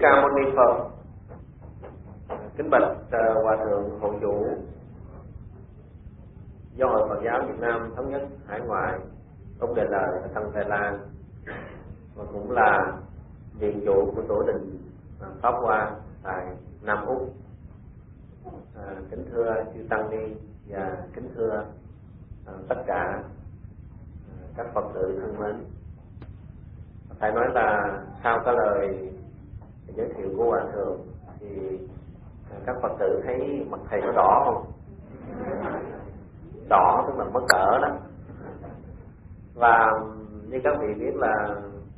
Ca Mâu Ni Phật. Kính bạch Hòa thượng Hộ Chủ, do Hội Phật giáo Việt Nam thống nhất hải ngoại Ông Đề Lời ở Tân Đài Loan, và cũng là viện chủ của tổ đình Pháp Hoa tại Nam Úc. Kính thưa chư tăng ni và kính thưa tất cả các Phật tử thân mến, phải nói là sau cái lời giới thiệu của Hòa thượng thì các Phật tử thấy mặt thầy có đỏ không? Đỏ tức là mất cỡ đó. Và như các vị biết là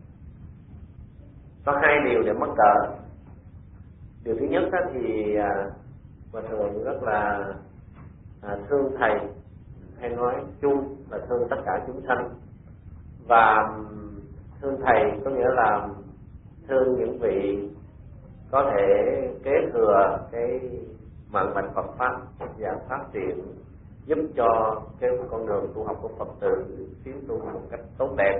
có hai điều để mất cỡ. Điều thứ nhất thì Hòa thượng rất là thương thầy, hay nói chung là thương tất cả chúng sanh. Và thương thầy có nghĩa là thương những vị có thể kế thừa cái mạng mạch Phật pháp và phát triển, giúp cho cái con đường tu học của Phật tử tiến tu một cách tốt đẹp.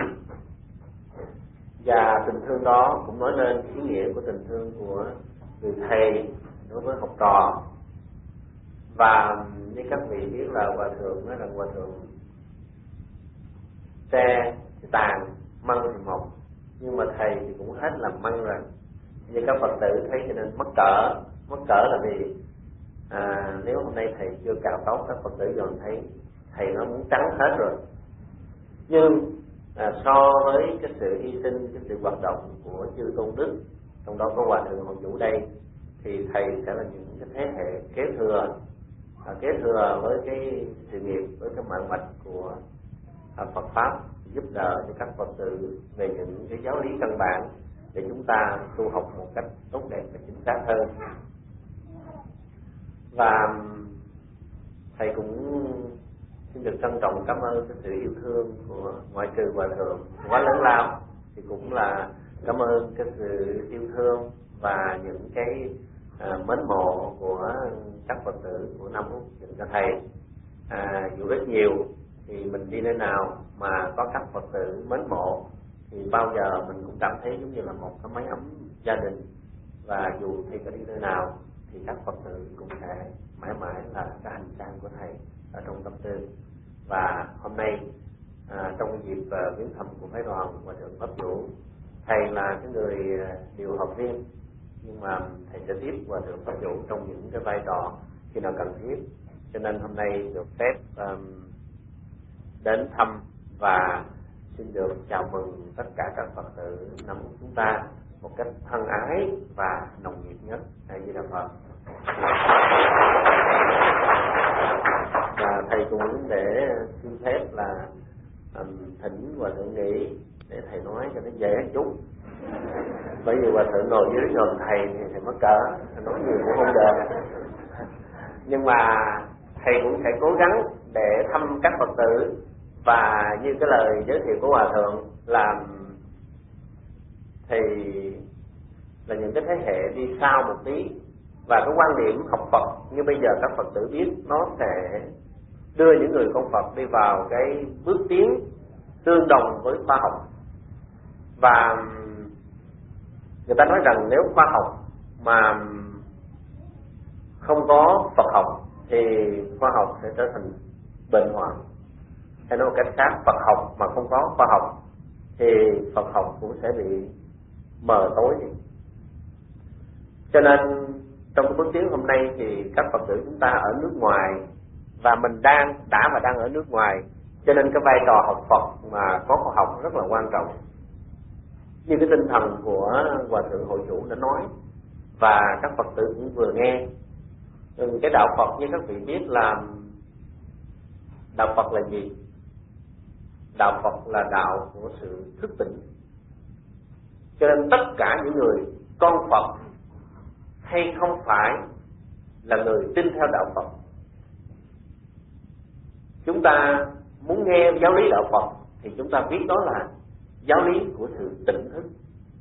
Và tình thương đó cũng nói lên ý nghĩa của tình thương của người thầy đối với học trò. Và như các vị biết là Hòa thượng nói là Hòa thượng tre thì tàn, măng thì mọc, nhưng mà thầy thì cũng hết làm măng rồi. Như các Phật tử thấy cho nên mất cỡ là vì nếu hôm nay thầy chưa cạo tóc, các Phật tử dần thấy thầy nó muốn trắng hết rồi. Nhưng so với cái sự hy sinh, cái sự hoạt động của chư tôn đức, trong đó có Hòa thượng Hộ Chủ đây, thì thầy sẽ là những cái thế hệ kế thừa với cái sự nghiệp, với cái mạng mạch của Phật pháp, giúp đỡ cho các Phật tử về những cái giáo lý căn bản để chúng ta tu học một cách tốt đẹp và chính xác hơn. Và thầy cũng xin được trân trọng cảm ơn cái sự yêu thương của ngoại trừ Hòa thượng quá lớn lao, thì cũng là cảm ơn cái sự yêu thương và những cái mến mộ của các Phật tử của Nam Úc dành cho thầy. Dù rất nhiều thì mình đi nơi nào mà có các Phật tử mến mộ thì bao giờ mình cũng cảm thấy giống như là một cái mái ấm gia đình. Và dù thầy có đi nơi nào thì các Phật tử cũng sẽ mãi mãi là cái hành trang của thầy ở trong tâm tư. Và hôm nay trong dịp viếng thăm của phái đoàn Hòa thượng Pháp Vũ, thầy là cái người điều học viên, nhưng mà thầy sẽ tiếp Hòa thượng Pháp Vũ trong những cái vai trò khi nào cần thiết. Cho nên hôm nay được phép đến thăm và xin được chào mừng tất cả các Phật tử Nam Úc chúng ta một cách thân ái và nồng nhiệt nhất. A Di Đà Phật. Và thầy cũng để xin phép là thỉnh Hòa thượng nghỉ để thầy nói cho nó dễ chút. Bởi vì Hòa thượng ngồi dưới gần thầy thì thầy mất cỡ, nói nhiều cũng không được. Nhưng mà thầy cũng sẽ cố gắng để thăm các Phật tử. Và như cái lời giới thiệu của Hòa thượng là thì là những cái thế hệ đi sau một tí, và cái quan điểm học Phật như bây giờ các Phật tử biết, nó sẽ đưa những người con Phật đi vào cái bước tiến tương đồng với khoa học. Và người ta nói rằng nếu khoa học mà không có Phật học thì khoa học sẽ trở thành bệnh hoạn. Hay nói một cách khác, Phật học mà không có khoa học thì Phật học cũng sẽ bị mờ tối đi. Cho nên trong cái bước tiến hôm nay thì các Phật tử chúng ta ở nước ngoài, và mình đang ở nước ngoài, cho nên cái vai trò học Phật mà có khoa học rất là quan trọng. Như cái tinh thần của Hòa thượng Hội Chủ đã nói, và các Phật tử cũng vừa nghe. Cái đạo Phật như các vị biết là đạo Phật là gì? Đạo Phật là đạo của sự thức tỉnh. Cho nên tất cả những người con Phật hay không phải là người tin theo đạo Phật, chúng ta muốn nghe giáo lý đạo Phật thì chúng ta biết đó là giáo lý của sự tỉnh thức.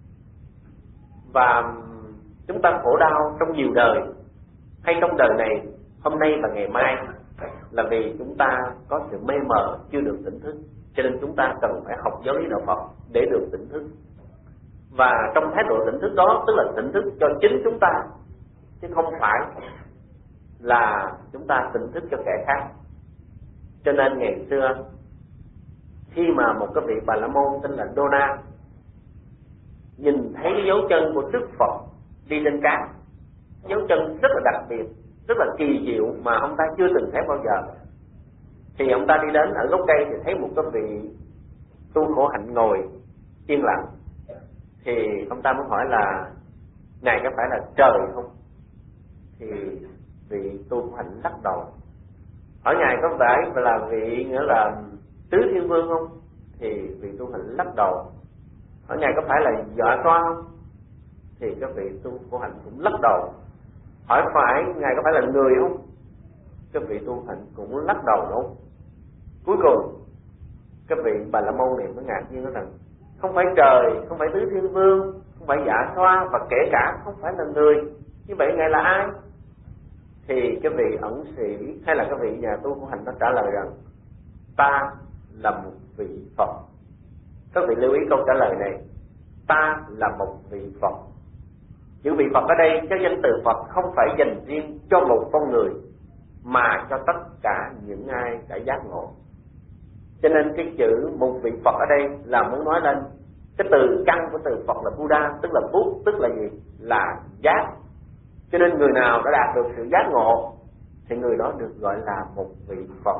Và chúng ta khổ đau trong nhiều đời, hay trong đời này hôm nay và ngày mai, là vì chúng ta có sự mê mờ chưa được tỉnh thức. Cho nên chúng ta cần phải học giáo lý đạo Phật để được tỉnh thức. Và trong thái độ tỉnh thức đó, tức là tỉnh thức cho chính chúng ta, chứ không phải là chúng ta tỉnh thức cho kẻ khác. Cho nên ngày xưa khi mà một cái vị Bà La Môn tên là Đô-na nhìn thấy cái dấu chân của Đức Phật đi trên cát, dấu chân rất là đặc biệt, rất là kỳ diệu mà ông ta chưa từng thấy bao giờ, thì ông ta đi đến ở gốc cây thì thấy một cái vị tu khổ hạnh ngồi yên lặng. Thì ông ta mới hỏi là ngài có phải là trời không? Thì vị tu khổ hạnh lắc đầu. Hỏi ngài có phải là vị nghĩa là tứ thiên vương không? Thì vị tu hạnh lắc đầu. Hỏi ngài có phải là Dạ Xoa không? Thì cái vị tu khổ hạnh cũng lắc đầu. Hỏi ngài có phải là người không? Cái vị tu hạnh cũng lắc đầu luôn. Cuối cùng cái vị Bà La Môn này mới ngạc nhiên nói rằng không phải trời, không phải tứ thiên vương, không phải Dạ Xoa, và kể cả không phải là người. Như vậy ngài là ai? Thì cái vị ẩn sĩ hay là cái vị nhà tu khổ hạnh nó trả lời rằng ta là một vị Phật. Các vị lưu ý câu trả lời này, ta là một vị Phật. Chữ vị Phật ở đây, cái danh từ Phật không phải dành riêng cho một con người, mà cho tất cả những ai đã giác ngộ. Cho nên cái chữ một vị Phật ở đây là muốn nói lên cái từ căn của từ Phật là Buddha, tức là Bút, tức là gì? Là giác. Cho nên người nào đã đạt được sự giác ngộ thì người đó được gọi là một vị Phật.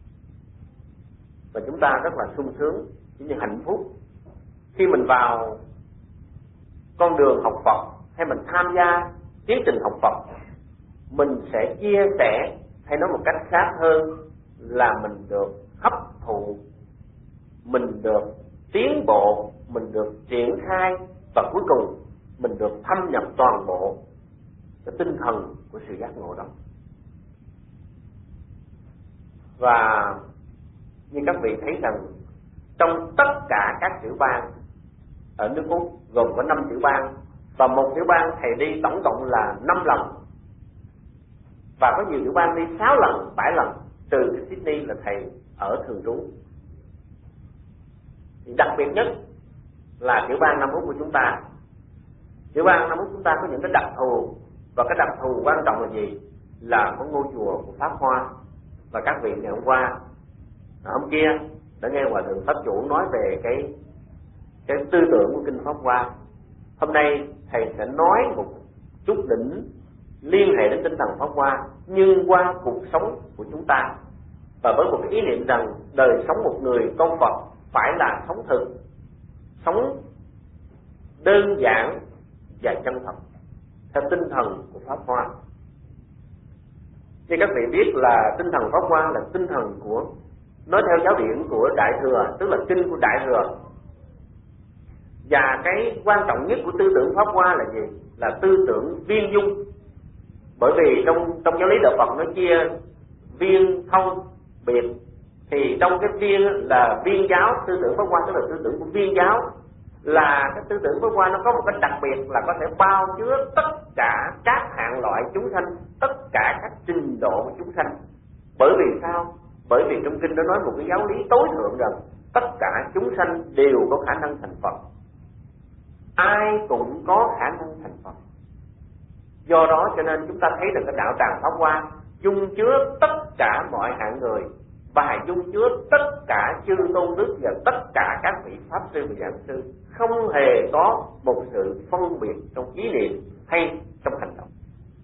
Và chúng ta rất là sung sướng, cũng như hạnh phúc khi mình vào con đường học Phật hay mình tham gia tiến trình học Phật, mình sẽ chia sẻ, hay nói một cách khác hơn là mình được hấp thụ, mình được tiến bộ, mình được triển khai, và cuối cùng mình được thâm nhập toàn bộ cái tinh thần của sự giác ngộ đó. Và như các vị thấy rằng trong tất cả các tiểu bang ở nước Úc gồm có 5 tiểu bang, và một tiểu bang thầy đi tổng cộng là 5 lần, và có nhiều tiểu bang đi 6 lần, 7 lần, trừ Sydney là thầy ở thường trú. Thì đặc biệt nhất là tiểu bang Nam Úc của chúng ta. Tiểu bang Nam Úc chúng ta có những cái đặc thù, và cái đặc thù quan trọng là gì? Là có ngôi chùa của Pháp Hoa. Và các vị ngày hôm qua, hôm kia đã nghe Hòa Thượng Pháp Chủ nói về cái tư tưởng của kinh Pháp Hoa. Hôm nay thầy sẽ nói một chút đỉnh liên hệ đến tinh thần Pháp Hoa, nhưng qua cuộc sống của chúng ta, và với một cái ý niệm rằng đời sống một người con Phật phải là sống thực, sống đơn giản và chân thật theo tinh thần của Pháp Hoa. Như các vị biết là tinh thần Pháp Hoa là tinh thần của, nói theo giáo điển của Đại Thừa, tức là kinh của Đại Thừa. Và cái quan trọng nhất của tư tưởng Pháp Hoa là gì? Là tư tưởng viên dung. Bởi vì trong giáo lý đạo Phật nó chia viên, thông, biệt. Thì trong cái viên là viên giáo, tư tưởng Pháp Hoa tức là tư tưởng của viên giáo, là cái tư tưởng Pháp Hoa nó có một cái đặc biệt là có thể bao chứa tất cả các hạng loại chúng sanh, tất cả các trình độ của chúng sanh. Bởi vì sao? Bởi vì trong kinh nó nói một cái giáo lý tối thượng rằng tất cả chúng sanh đều có khả năng thành Phật, ai cũng có khả năng thành Phật. Do đó cho nên chúng ta thấy được cái đạo tràng Pháp Hoa dung chứa tất cả mọi hạng người, và dung chứa tất cả chư tôn đức và tất cả các vị pháp sư và giảng sư, không hề có một sự phân biệt trong ý niệm hay trong hành động.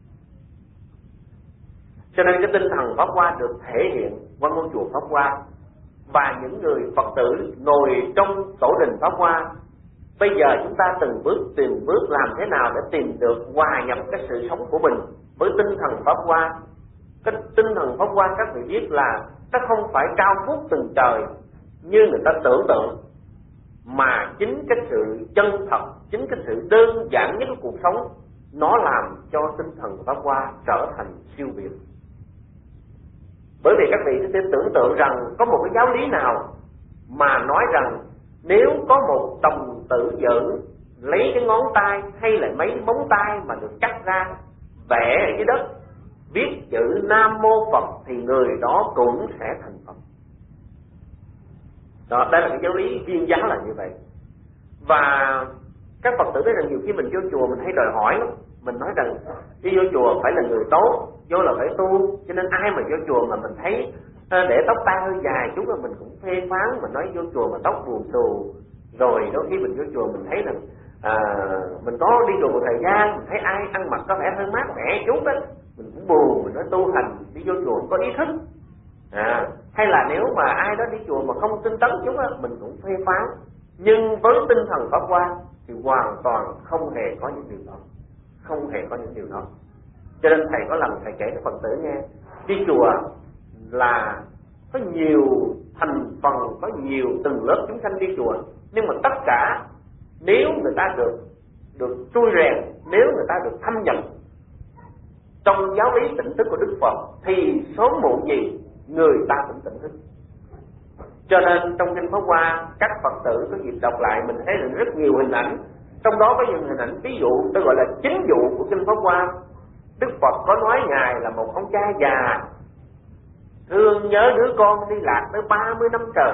Cho nên cái tinh thần Pháp Hoa được thể hiện qua ngôi chùa Pháp Hoa, và những người Phật tử ngồi trong tổ đình Pháp Hoa. Bây giờ chúng ta từng bước làm thế nào để tìm được hòa nhập cái sự sống của mình với tinh thần Pháp Hoa. Cái tinh thần Pháp Hoa các vị biết là nó không phải cao vút từng trời như người ta tưởng tượng, mà chính cái sự chân thật, chính cái sự đơn giản nhất của cuộc sống, nó làm cho tinh thần Pháp Hoa trở thành siêu việt. Bởi vì các vị có thể tưởng tượng rằng có một cái giáo lý nào mà nói rằng nếu có một đồng tử nữ lấy cái ngón tay hay là mấy móng tay mà được cắt ra, vẽ ở dưới đất, viết chữ Nam Mô Phật, thì người đó cũng sẽ thành Phật. Đó, đây là cái giáo lý viên giáo là như vậy. Và Các Phật tử nói rằng nhiều khi mình vô chùa mình hay đòi hỏi lắm. Mình nói rằng đi vô chùa phải là người tốt, vô là phải tu, cho nên ai mà vô chùa mà mình thấy để tóc tai hơi dài chút là mình cũng phê phán. Mình nói vô chùa mà tóc buồn xù, rồi đôi khi mình vô chùa mình thấy rằng mình có đi chùa một thời gian, mình thấy ai ăn mặc có vẻ hơi mát mẻ chút á, mình cũng buồn. Mình nói tu hành đi vô chùa không có ý thức. Hay là nếu mà ai đó đi chùa mà không tinh tấn chút á, mình cũng phê phán. Nhưng với tinh thần Pháp Hoa thì hoàn toàn không hề có những điều đó, không hề có những điều đó. Cho nên thầy có lần thầy kể cho Phật tử nghe, đi chùa là có nhiều thành phần, có nhiều từng lớp chúng sanh đi chùa, nhưng mà tất cả nếu người ta được trui rèn, nếu người ta được thâm nhập trong giáo lý tỉnh thức của Đức Phật thì sớm muộn gì người ta cũng tỉnh thức. Cho nên trong kinh Pháp Hoa, các Phật tử có dịp đọc lại mình thấy được rất nhiều hình ảnh. Trong đó có những hình ảnh, ví dụ tôi gọi là chính dụ của kinh Pháp Hoa. Đức Phật có nói Ngài là một ông cha già thương nhớ đứa con đi lạc tới 30 năm trời.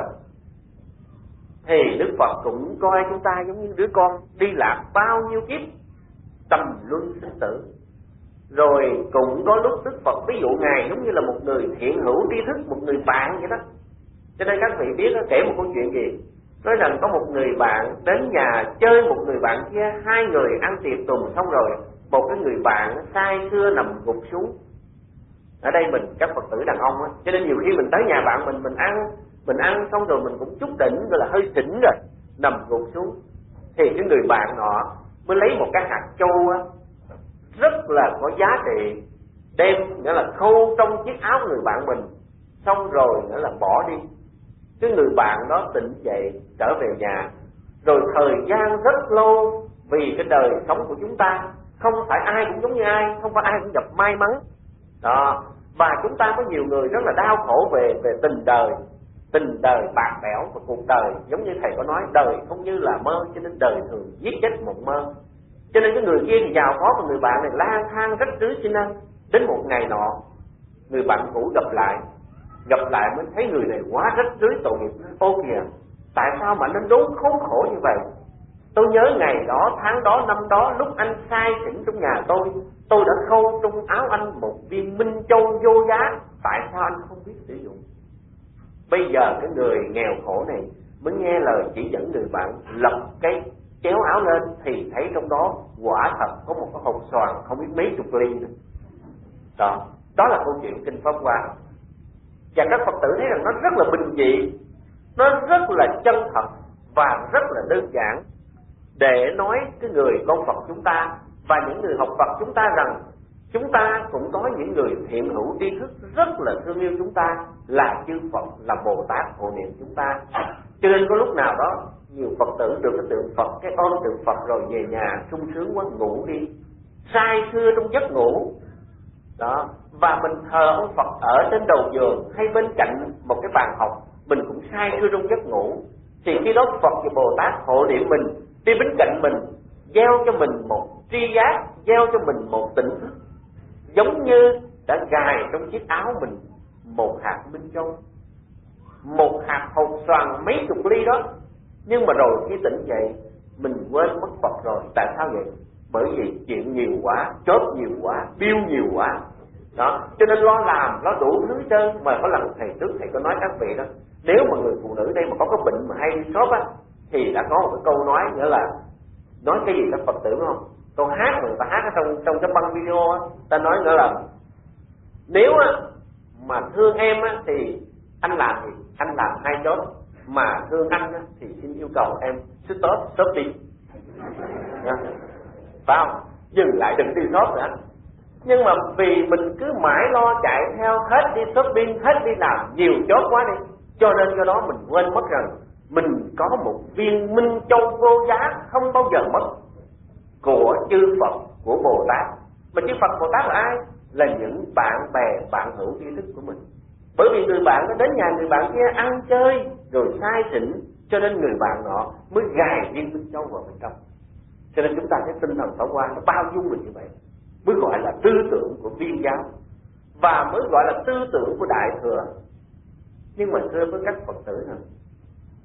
Thì Đức Phật cũng coi chúng ta giống như đứa con đi lạc bao nhiêu kiếp trầm luân sinh tử. Rồi cũng có lúc Đức Phật ví dụ Ngài giống như là một người thiện hữu tri thức, một người bạn vậy đó. Cho nên các vị biết kể một câu chuyện gì, nói rằng có một người bạn đến nhà chơi một người bạn kia, hai người ăn tiệc tùng xong rồi một cái người bạn say sưa nằm gục xuống. Ở đây mình các Phật tử đàn ông á, cho nên nhiều khi mình tới nhà bạn mình ăn xong rồi mình cũng chút đỉnh, gọi là hơi xỉn rồi, nằm gục xuống. Thì cái người bạn nọ mới lấy một cái hạt châu á, rất là có giá trị, đem nghĩa là khâu trong chiếc áo người bạn mình, xong rồi nghĩa là bỏ đi. Cái người bạn đó tỉnh dậy trở về nhà. Rồi thời gian rất lâu, vì cái đời sống của chúng ta không phải ai cũng giống như ai, không phải ai cũng gặp may mắn đó. Và chúng ta có nhiều người rất là đau khổ về tình đời bạc bẽo, và cuộc đời giống như thầy có nói, đời không như là mơ, cho nên đời thường giết chết mộng mơ. Cho nên cái người kia thì giàu có, và người bạn này lang thang rách rưới xin ăn. Đến một ngày nọ, người bạn cũ gặp lại mới thấy người này quá rách rưới tội nghiệp. Ô kìa, tại sao mà anh đốn khốn khổ như vậy? Tôi nhớ ngày đó, tháng đó, năm đó, lúc anh say xỉn trong nhà tôi đã khâu trong áo anh một viên minh châu vô giá. Tại sao anh không biết sử dụng? Bây giờ cái người nghèo khổ này mới nghe lời chỉ dẫn người bạn, lật cái kéo áo lên thì thấy trong đó quả thật có một cái hộp xoàn không biết mấy chục ly nữa. Đó là câu chuyện kinh Pháp Hoa. Và các Phật tử thấy rằng nó rất là bình dị, nó rất là chân thật và rất là đơn giản, để nói cái người con Phật chúng ta và những người học Phật chúng ta rằng chúng ta cũng có những người thiện hữu tri thức rất là thương yêu chúng ta, là chư Phật, là Bồ Tát hộ niệm chúng ta. Cho nên có lúc nào đó nhiều Phật tử được cái tượng Phật, cái ôm tượng Phật rồi về nhà sung sướng quá ngủ đi, say sưa trong giấc ngủ đó. Và mình thờ ông Phật ở trên đầu giường hay bên cạnh một cái bàn học, mình cũng say sưa trong giấc ngủ. Thì khi đó Phật và Bồ Tát hộ niệm mình, đi bên cạnh mình, gieo cho mình một tri giác, gieo cho mình một tỉnh thức, giống như đã gài trong chiếc áo mình một hạt minh châu, một hạt hột xoàn mấy chục ly đó. Nhưng mà rồi khi tỉnh dậy mình quên mất Phật rồi. Tại sao vậy? Bởi vì chuyện nhiều quá, chớp nhiều quá, bill nhiều quá đó, cho nên lo làm, lo đủ thứ trơn. Mà có lần thầy trước thầy có nói các vị đó, nếu mà người phụ nữ đây mà có cái bệnh mà hay đi shop á, thì đã có một cái câu nói nghĩa là, nói cái gì các Phật tử đúng không? Câu hát mà người ta hát ở trong cái băng video á, ta nói nghĩa là nếu á mà thương em á thì anh làm gì? Anh làm 2 job. Mà thương anh á thì xin yêu cầu em stop đi, phải không? Dừng lại, đừng đi shop nữa. Nhưng mà vì mình cứ mãi lo chạy theo, hết đi shopping, hết đi làm nhiều job quá đi, cho nên do đó mình quên mất rằng mình có một viên minh châu vô giá không bao giờ mất của chư Phật, của Bồ Tát. Mà chư Phật Bồ Tát là ai? Là những bạn bè, bạn hữu tri thức của mình. Bởi vì người bạn nó đến nhà người bạn kia ăn chơi rồi say xỉn, cho nên người bạn nọ mới gài viên minh châu vào bên trong. Cho nên chúng ta thấy tinh thần Pháp Hoa nó bao dung mình như vậy, mới gọi là tư tưởng của Viên giáo, và mới gọi là tư tưởng của Đại thừa. Nhưng mà thưa với các Phật tử này,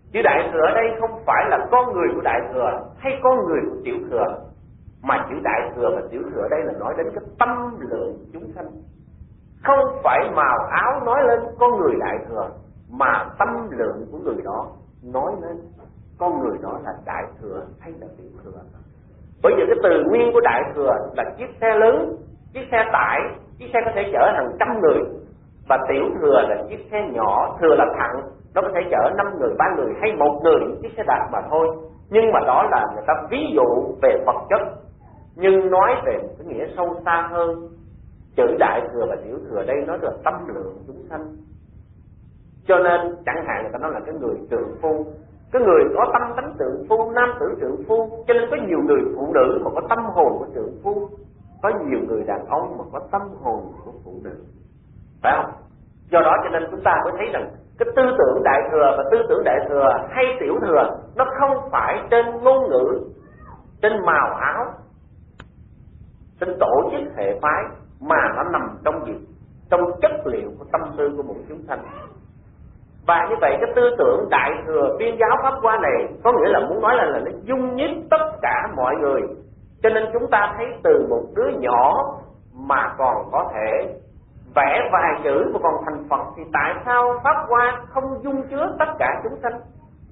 Chữ Đại Thừa ở đây không phải là con người của Đại Thừa hay con người của Tiểu Thừa, mà chữ Đại Thừa và Tiểu Thừa ở đây là nói đến cái tâm lượng chúng sanh. Không phải màu áo nói lên con người Đại Thừa, mà tâm lượng của người đó nói lên con người đó là Đại Thừa hay là Tiểu Thừa. Bởi vì cái từ nguyên của Đại Thừa là chiếc xe lớn, chiếc xe tải, chiếc xe có thể chở hàng trăm người. Và Tiểu Thừa là chiếc xe nhỏ, thừa là thặng, nó có thể chở 5 người, 3 người hay 1 người, chiếc xe đạp mà thôi. Nhưng mà đó là người ta ví dụ về vật chất. Nhưng nói về một cái nghĩa sâu xa hơn, chữ Đại Thừa và Tiểu Thừa đây nó là tâm lượng chúng sanh. Cho nên chẳng hạn người ta nói là cái người trượng phu, cái người có tâm tánh trượng phu, nam tử trượng phu. Cho nên có nhiều người phụ nữ mà có tâm hồn của trượng phu, có nhiều người đàn ông mà có tâm hồn của phụ nữ, phải không? Do đó cho nên chúng ta mới thấy rằng cái tư tưởng Đại Thừa và tư tưởng Đại Thừa hay Tiểu Thừa nó không phải trên ngôn ngữ, trên màu áo, trên tổ chức hệ phái, mà nó nằm trong việc, trong chất liệu của tâm tư của mỗi chúng sanh. Và như vậy cái tư tưởng Đại Thừa Viên giáo Pháp Hoa này có nghĩa là muốn nói là nó dung nhiếp tất cả mọi người. Cho nên chúng ta thấy từ một đứa nhỏ mà còn có thể vẽ vài chữ mà còn thành Phật, thì tại sao Pháp Hoa không dung chứa tất cả chúng sanh?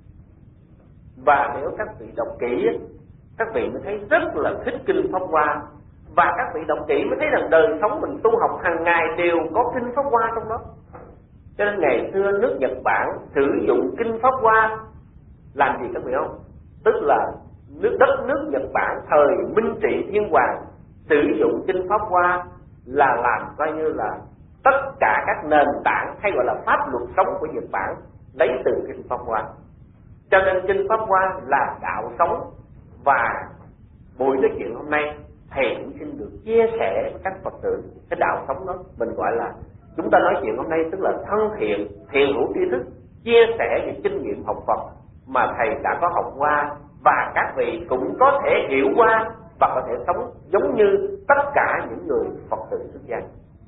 Và nếu các vị đọc kỹ, các vị mới thấy rất là thích kinh Pháp Hoa. Và các vị đọc kỹ mới thấy rằng đời sống mình tu học hàng ngày đều có kinh Pháp Hoa trong đó. Cho nên ngày xưa nước Nhật Bản sử dụng kinh Pháp Hoa làm gì các vị không? Tức là đất nước Nhật Bản thời Minh Trị Thiên Hoàng sử dụng kinh Pháp Hoa là làm coi như là tất cả các nền tảng hay gọi là pháp luật sống của Nhật Bản lấy từ kinh Pháp Hoa. Cho nên kinh Pháp Hoa là đạo sống. Và buổi nói chuyện hôm nay thầy cũng xin được chia sẻ với các Phật tử cái đạo sống đó. Mình gọi là, chúng ta nói chuyện hôm nay tức là thân thiện, thiện hữu tri thức, chia sẻ về kinh nghiệm học Phật mà thầy đã có học qua, và các vị cũng có thể hiểu qua và có thể sống giống như tất cả những người Phật tử xuất gia.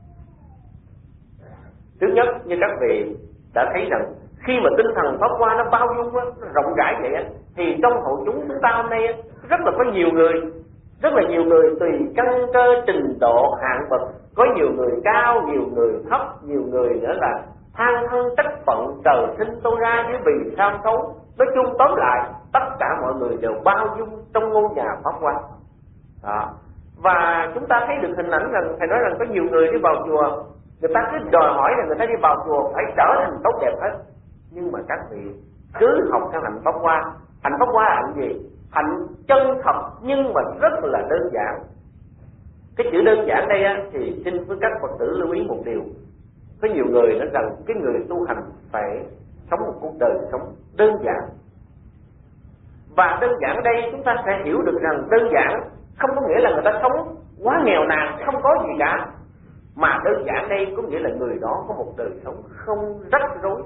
Thứ nhất, như các vị đã thấy rằng khi mà tinh thần Pháp Hoa nó bao dung, nó rộng rãi vậy, thì trong hội chúng ta hôm nay rất là có nhiều người, rất là nhiều người tùy căn cơ trình độ hạng bậc, có nhiều người cao, nhiều người thấp, nhiều người nữa là than thân trách phận trời sinh tôi ra với vì sao xấu. Nói chung tóm lại tất cả mọi người đều bao dung trong ngôi nhà Pháp Hoa. Và chúng ta thấy được hình ảnh rằng thầy nói rằng có nhiều người đi vào chùa, người ta cứ đòi hỏi là người ta đi vào chùa phải trở thành tốt đẹp hết. Nhưng mà các vị cứ học theo hạnh Pháp Hoa. Hạnh Pháp Hoa là hạnh gì? Hạnh chân thật nhưng mà rất là đơn giản. Cái chữ đơn giản đây thì xin với các Phật tử lưu ý một điều. Có nhiều người nói rằng cái người tu hành phải sống một cuộc đời sống đơn giản. Và đơn giản ở đây chúng ta sẽ hiểu được rằng đơn giản không có nghĩa là người ta sống quá nghèo nàn, không có gì cả. Mà đơn giản đây có nghĩa là người đó có một đời sống không rắc rối.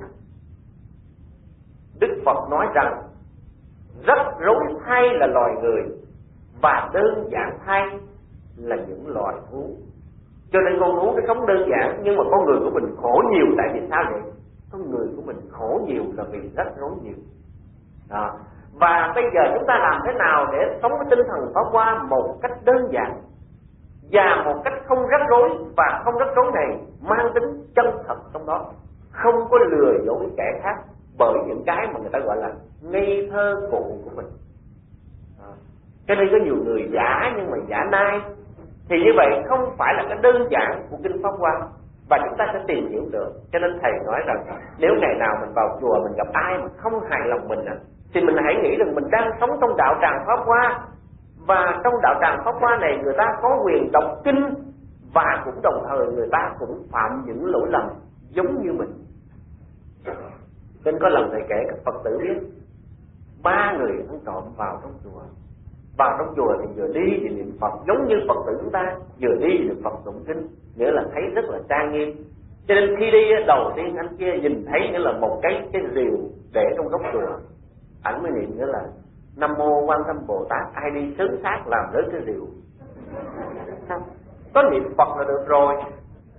Đức Phật nói rằng rắc rối thay là loài người, và đơn giản thay là những loài thú. Cho nên con thú nó sống đơn giản, nhưng mà con người của mình khổ nhiều. Tại vì sao vậy? Con người của mình khổ nhiều là vì rắc rối nhiều. Và bây giờ chúng ta làm thế nào để sống với tinh thần Pháp Hoa một cách đơn giản và một cách không rắc rối, và không rắc rối này mang tính chân thật trong đó, không có lừa dối kẻ khác bởi những cái mà người ta gọi là ngây thơ cụ của mình. Cho nên có nhiều người giả nhưng mà giả nai. Thì như vậy không phải là cái đơn giản của kinh Pháp Hoa, và chúng ta sẽ tìm hiểu được. Cho nên thầy nói rằng nếu ngày nào mình vào chùa mình gặp ai mà không hài lòng mình thì mình hãy nghĩ rằng mình đang sống trong đạo tràng Pháp Hoa. Và trong đạo tràng Pháp Hoa này người ta có quyền đọc kinh, và cũng đồng thời người ta cũng phạm những lỗi lầm giống như mình. Nên có lần thầy kể các Phật tử biết 3 người ăn trộm vào trong chùa. Vào trong chùa thì vừa đi thì niệm Phật giống như Phật tử chúng ta, vừa đi thì niệm Phật tụng kinh, nghĩa là thấy rất là trang nghiêm. Cho nên khi đi đầu tiên anh kia nhìn thấy nghĩa là một cái rìu để trong góc chùa, ảnh mới niệm nghĩa là Nam Mô Quan Tâm Bồ Tát. Ai đi sớm sát làm rớt cái rìu. Sao? Có niệm Phật là được rồi.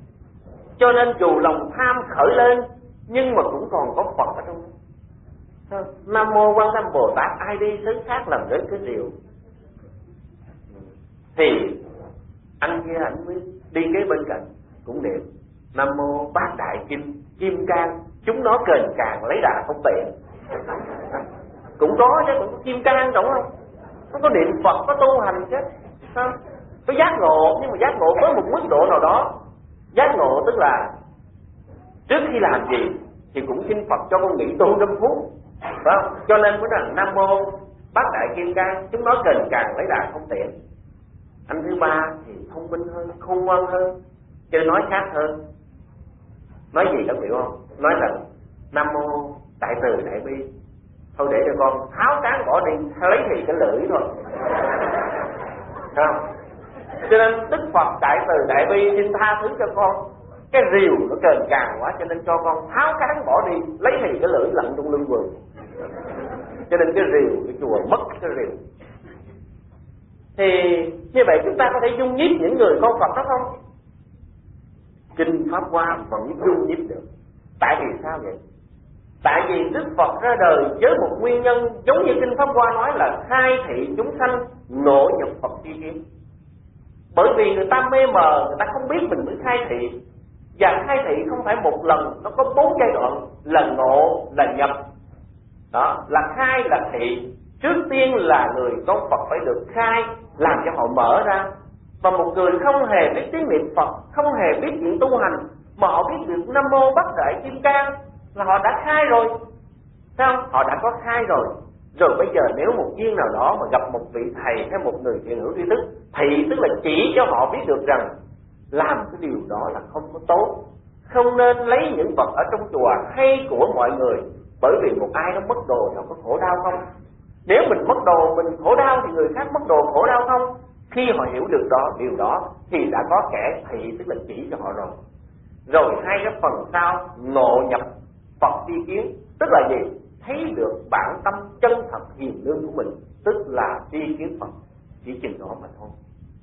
Cho nên dù lòng tham khởi lên nhưng mà cũng còn có Phật ở trong đó. Nam mô Quan Thế Âm Bồ Tát, ai đi xứ khác làm đến cái điều thì anh kia anh mới đi kế bên cạnh cũng niệm Nam mô Bát Đại Kim Cang, chúng nó kềnh càng lấy đà không tiện. Cũng có chứ, cũng có kim cang đúng không? Nó có niệm Phật, có tu hành chứ, không? Có giác ngộ, nhưng mà giác ngộ với một mức độ nào đó. Giác ngộ tức là trước khi làm gì thì cũng xin Phật cho con nghỉ tu 5 phút, phải không? Cho nên mới rằng Nam mô Bát Đại Kim Cang, chúng nó kềnh càng lấy đà không tiện. Anh thứ ba thì thông minh hơn, khôn ngoan hơn, cho nên nói khác hơn. Nói gì các vị không? Nói rằng Nam mô Đại Từ Đại Bi, thôi để cho con tháo cán bỏ đi, lấy thì cái lưỡi thôi, không? Cho nên Đức Phật Đại Từ Đại Bi xin tha thứ cho con, cái rìu nó kềnh càng quá, cho nên cho con tháo cán bỏ đi, lấy thì cái lưỡi lặn trong lưng vườn. Cho nên cái rìu, cái chùa mất cái rìu. Thì như vậy chúng ta có thể dung nhiếp những người con Phật đó không? Kinh Pháp Hoa vẫn dung nhiếp được. Tại vì sao vậy? Tại vì Đức Phật ra đời với một nguyên nhân giống như Kinh Pháp Hoa nói là khai thị chúng sanh ngộ nhập Phật tri kiến. Bởi vì người ta mê mờ, người ta không biết mình mới khai thị. Và khai thị không phải một lần, nó có 4 giai đoạn, là ngộ, là nhập. Đó, là khai, là thị. Trước tiên là người con Phật phải được khai, làm cho họ mở ra. Và một người không hề biết tiếng niệm Phật, không hề biết chuyện tu hành, mà họ biết được Nam mô Bát Đại Kim Cang là họ đã khai rồi. Sao? Họ đã có khai rồi. Rồi bây giờ nếu một duyên nào đó mà gặp một vị thầy hay một người thiện hữu tri thức, thị tức là chỉ cho họ biết được rằng làm cái điều đó là không có tốt, không nên lấy những vật ở trong chùa hay của mọi người. Bởi vì một ai đó mất đồ thì họ có khổ đau không? Nếu mình mất đồ mình khổ đau thì người khác mất đồ khổ đau không? Khi họ hiểu được điều đó thì đã có kẻ thị tức là chỉ cho họ rồi. Rồi hai cái phần sau ngộ nhập Phật tri kiến, tức là gì? Thấy được bản tâm chân thật hiền lương của mình, tức là tri kiến Phật, chỉ chừng đó mà thôi.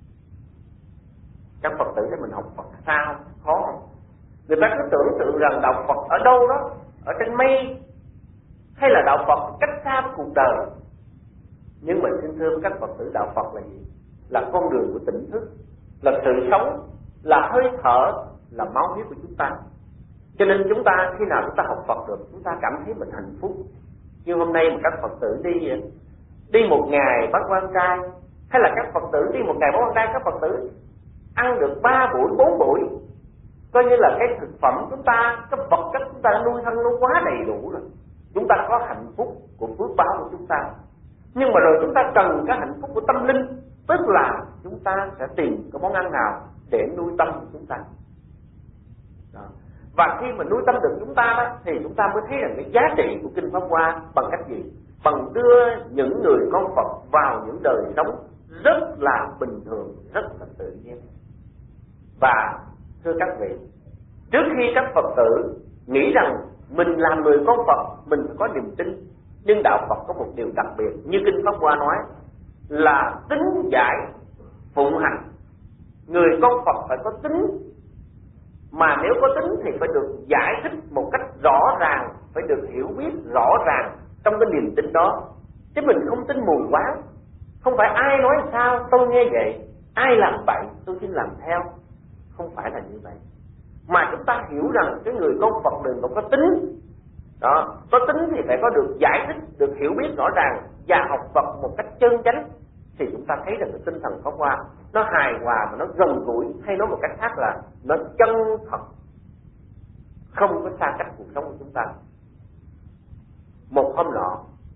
Các Phật tử để mình học Phật sao khó không? Người ta cứ tưởng tượng rằng đạo Phật ở đâu đó, ở trên mây, hay là đạo Phật cách xa cuộc đời. Nhưng mà xin thưa các Phật tử, đạo Phật là gì? Là con đường của tỉnh thức, là sự sống, là hơi thở, là máu huyết của chúng ta. Cho nên chúng ta khi nào chúng ta học Phật được, chúng ta cảm thấy mình hạnh phúc. Như hôm nay mà các Phật tử đi một ngày bát quan trai, hay là các Phật tử đi một ngày bát quan trai, các Phật tử ăn được 3 buổi 4 buổi, coi như là cái thực phẩm chúng ta, cái vật chất chúng ta nuôi thân nó quá đầy đủ rồi. Chúng ta có hạnh phúc của phước báo của chúng ta. Nhưng mà rồi chúng ta cần cái hạnh phúc của tâm linh, tức là chúng ta sẽ tìm cái món ăn nào để nuôi tâm của chúng ta. Đó. Và khi mà nuôi tâm được chúng ta đó, thì chúng ta mới thấy rằng cái giá trị của Kinh Pháp Hoa bằng cách gì? Bằng đưa những người con Phật vào những đời sống rất là bình thường, rất là tự nhiên. Và thưa các vị, trước khi các Phật tử nghĩ rằng mình làm người con Phật mình phải có niềm tin, nhưng đạo Phật có một điều đặc biệt như Kinh Pháp Hoa nói là tính giải phụng hành. Người con Phật phải có tính, mà nếu có tính thì phải được giải thích một cách rõ ràng, phải được hiểu biết rõ ràng trong cái niềm tin đó. Chứ mình không tin mù quáng. Không phải ai nói sao tôi nghe vậy, ai làm vậy tôi xin làm theo. Không phải là như vậy. Mà chúng ta hiểu rằng cái người con Phật đừng có tính. Đó, có tính thì phải có được giải thích, được hiểu biết rõ ràng và học Phật một cách chân chánh, thì chúng ta thấy rằng cái tinh thần Pháp Hoa nó hài hòa và nó gần gũi, hay nói một cách khác là nó chân thật, không có xa cách cuộc sống của chúng ta. Một hôm nọ,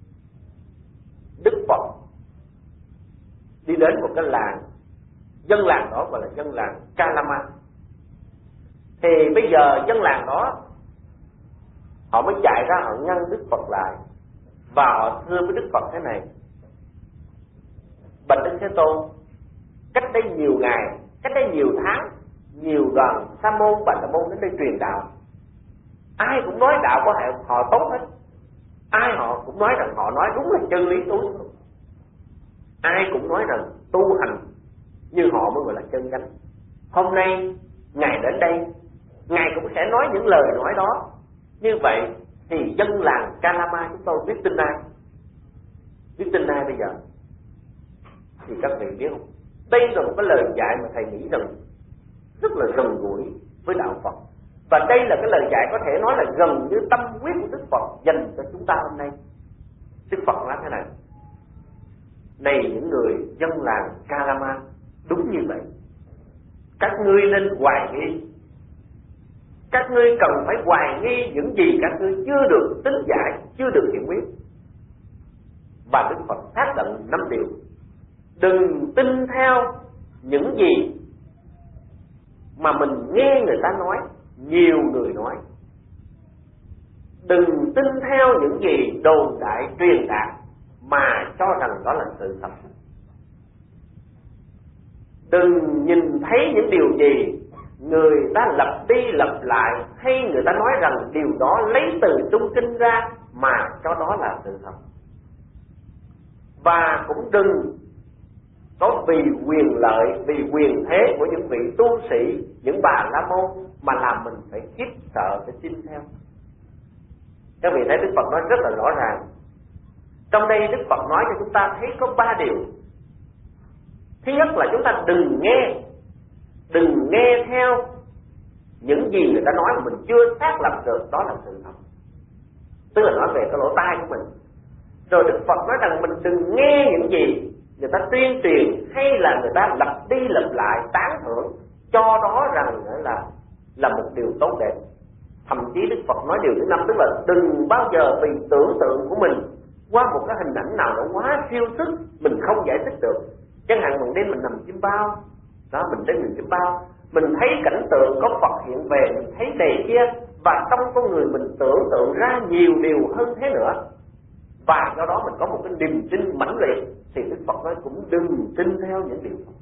Đức Phật đi đến một cái làng, dân làng đó gọi là dân làng Kalama. Thì bây giờ dân làng đó họ mới chạy ra, họ ngăn Đức Phật lại và họ thưa với Đức Phật thế này: bạch Đức Thế Tôn, cách đây nhiều ngày, cách đây nhiều tháng, nhiều đoàn sa môn, bà la môn đến đây truyền đạo. Ai cũng nói đạo của họ tốt hết. Ai họ cũng nói rằng họ nói đúng là chân lý tối. Ai cũng nói rằng tu hành như họ mới gọi là chân chánh. Hôm nay Ngài đến đây, Ngài cũng sẽ nói những lời nói đó. Như vậy thì dân làng Kalama chúng tôi biết tin ai? Biết tin ai bây giờ? Thì các vị biết không? Đây là một cái lời dạy mà thầy nghĩ rằng rất là gần gũi với đạo Phật. Và đây là cái lời dạy có thể nói là gần như tâm huyết của Đức Phật dành cho chúng ta hôm nay. Đức Phật nói thế này: này những người dân làng Kalama, đúng như vậy, các ngươi nên hoài nghi. Các ngươi cần phải hoài nghi những gì các ngươi chưa được tính giải, chưa được hiểu biết. Và Đức Phật xác định 5 điều. Đừng tin theo những gì mà mình nghe người ta nói, nhiều người nói. Đừng tin theo những gì đồn đại truyền đạt mà cho rằng đó là sự thật. Đừng nhìn thấy những điều gì người ta lặp đi lặp lại, hay người ta nói rằng điều đó lấy từ Trung Kinh ra mà cho đó là sự thật. Và cũng đừng có vì quyền lợi, vì quyền thế của những vị tu sĩ, những bà la môn mà làm mình phải khiếp sợ, phải tin theo. Các vị thấy Đức Phật nói rất là rõ ràng. Trong đây Đức Phật nói cho chúng ta thấy có 3 điều. Thứ nhất là chúng ta đừng nghe theo những gì người ta nói mà mình chưa xác lập được đó là sự thật. Tức là nói về cái lỗ tai của mình. Rồi Đức Phật nói rằng mình đừng nghe những gì người ta tuyên truyền hay là người ta lặp đi lặp lại tán thưởng, cho đó rằng là một điều tốt đẹp. Thậm chí Đức Phật nói điều thứ 5, tức là đừng bao giờ vì tưởng tượng của mình qua một cái hình ảnh nào nó quá siêu sức, mình không giải thích được. Chẳng hạn một đêm mình nằm chim bao, đó, mình đến mình chim bao, mình thấy cảnh tượng có Phật hiện về, mình thấy này kia, và trong con người mình tưởng tượng ra nhiều điều hơn thế nữa, và do đó mình có một cái niềm tin mãnh liệt, thì Đức Phật nói cũng đừng tin theo những điều đó.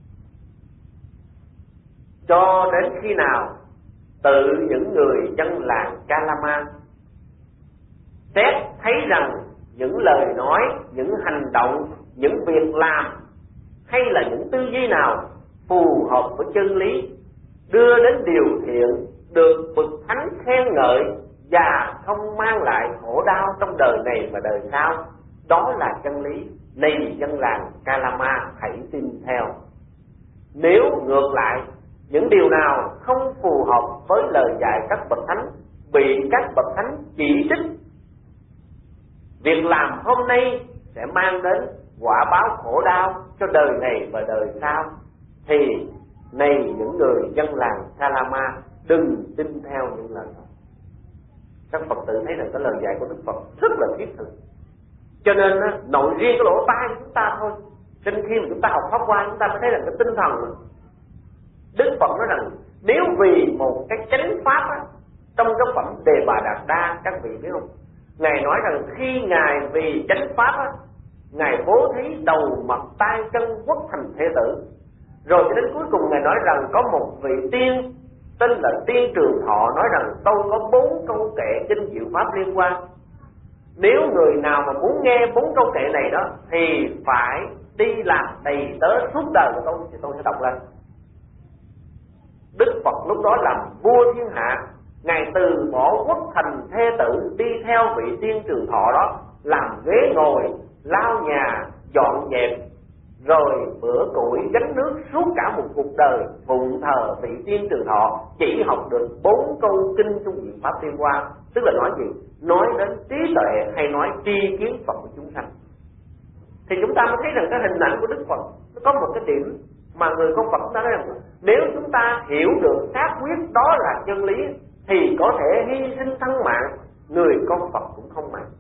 Cho đến khi nào tự những người dân làng Kalama xét thấy rằng những lời nói, những hành động, những việc làm hay là những tư duy nào phù hợp với chân lý, đưa đến điều thiện, được bậc thánh khen ngợi và không mang lại khổ đau trong đời này và đời sau, đó là chân lý. Này dân làng Kalama, hãy tin theo. Nếu ngược lại, những điều nào không phù hợp với lời dạy các bậc thánh bị các bậc thánh chỉ trích, việc làm hôm nay sẽ mang đến quả báo khổ đau cho đời này và đời sau, thì này những người dân làng Kalama, đừng tin theo những lời đó. Các Phật tử thấy rằng cái lời dạy của Đức Phật rất là thiết thực. Cho nên nội riêng cái lỗ tai của chúng ta thôi, cho nên khi mà chúng ta học Pháp Hoa, chúng ta mới thấy rằng cái tinh thần này. Đức Phật nói rằng nếu vì một cái chánh pháp á, trong cái phẩm Đề Bà Đạt Đa, các vị biết không, Ngài nói rằng khi Ngài vì chánh pháp á, Ngài bố thí đầu mặt tay chân quốc thành thế tử. Rồi cho đến cuối cùng Ngài nói rằng có một vị tiên tên là Tiên Trường Thọ nói rằng tôi có 4 câu kệ kinh diệu pháp liên quan. Nếu người nào mà muốn nghe 4 câu kệ này đó thì phải đi làm đầy tớ suốt đời của tôi, thì tôi sẽ đọc lên. Đức Phật lúc đó làm vua thiên hạ, Ngài từ bỏ quốc thành thê tử, đi theo vị Tiên Trường Thọ đó, làm ghế ngồi, lau nhà, dọn dẹp, rồi bữa củi gánh nước suốt cả một cuộc đời phụng thờ vị Tiên Trường Thọ, chỉ học được 4 câu kinh trong diệu pháp liên quan. Tức là nói gì? Nói đến trí tuệ hay nói tri kiến Phật của chúng sanh. Thì chúng ta mới thấy rằng cái hình ảnh của Đức Phật nó có một cái điểm mà người con Phật chúng ta nói rằng nếu chúng ta hiểu được xác quyết đó là chân lý thì có thể hy sinh thân mạng, người con Phật cũng không mạng.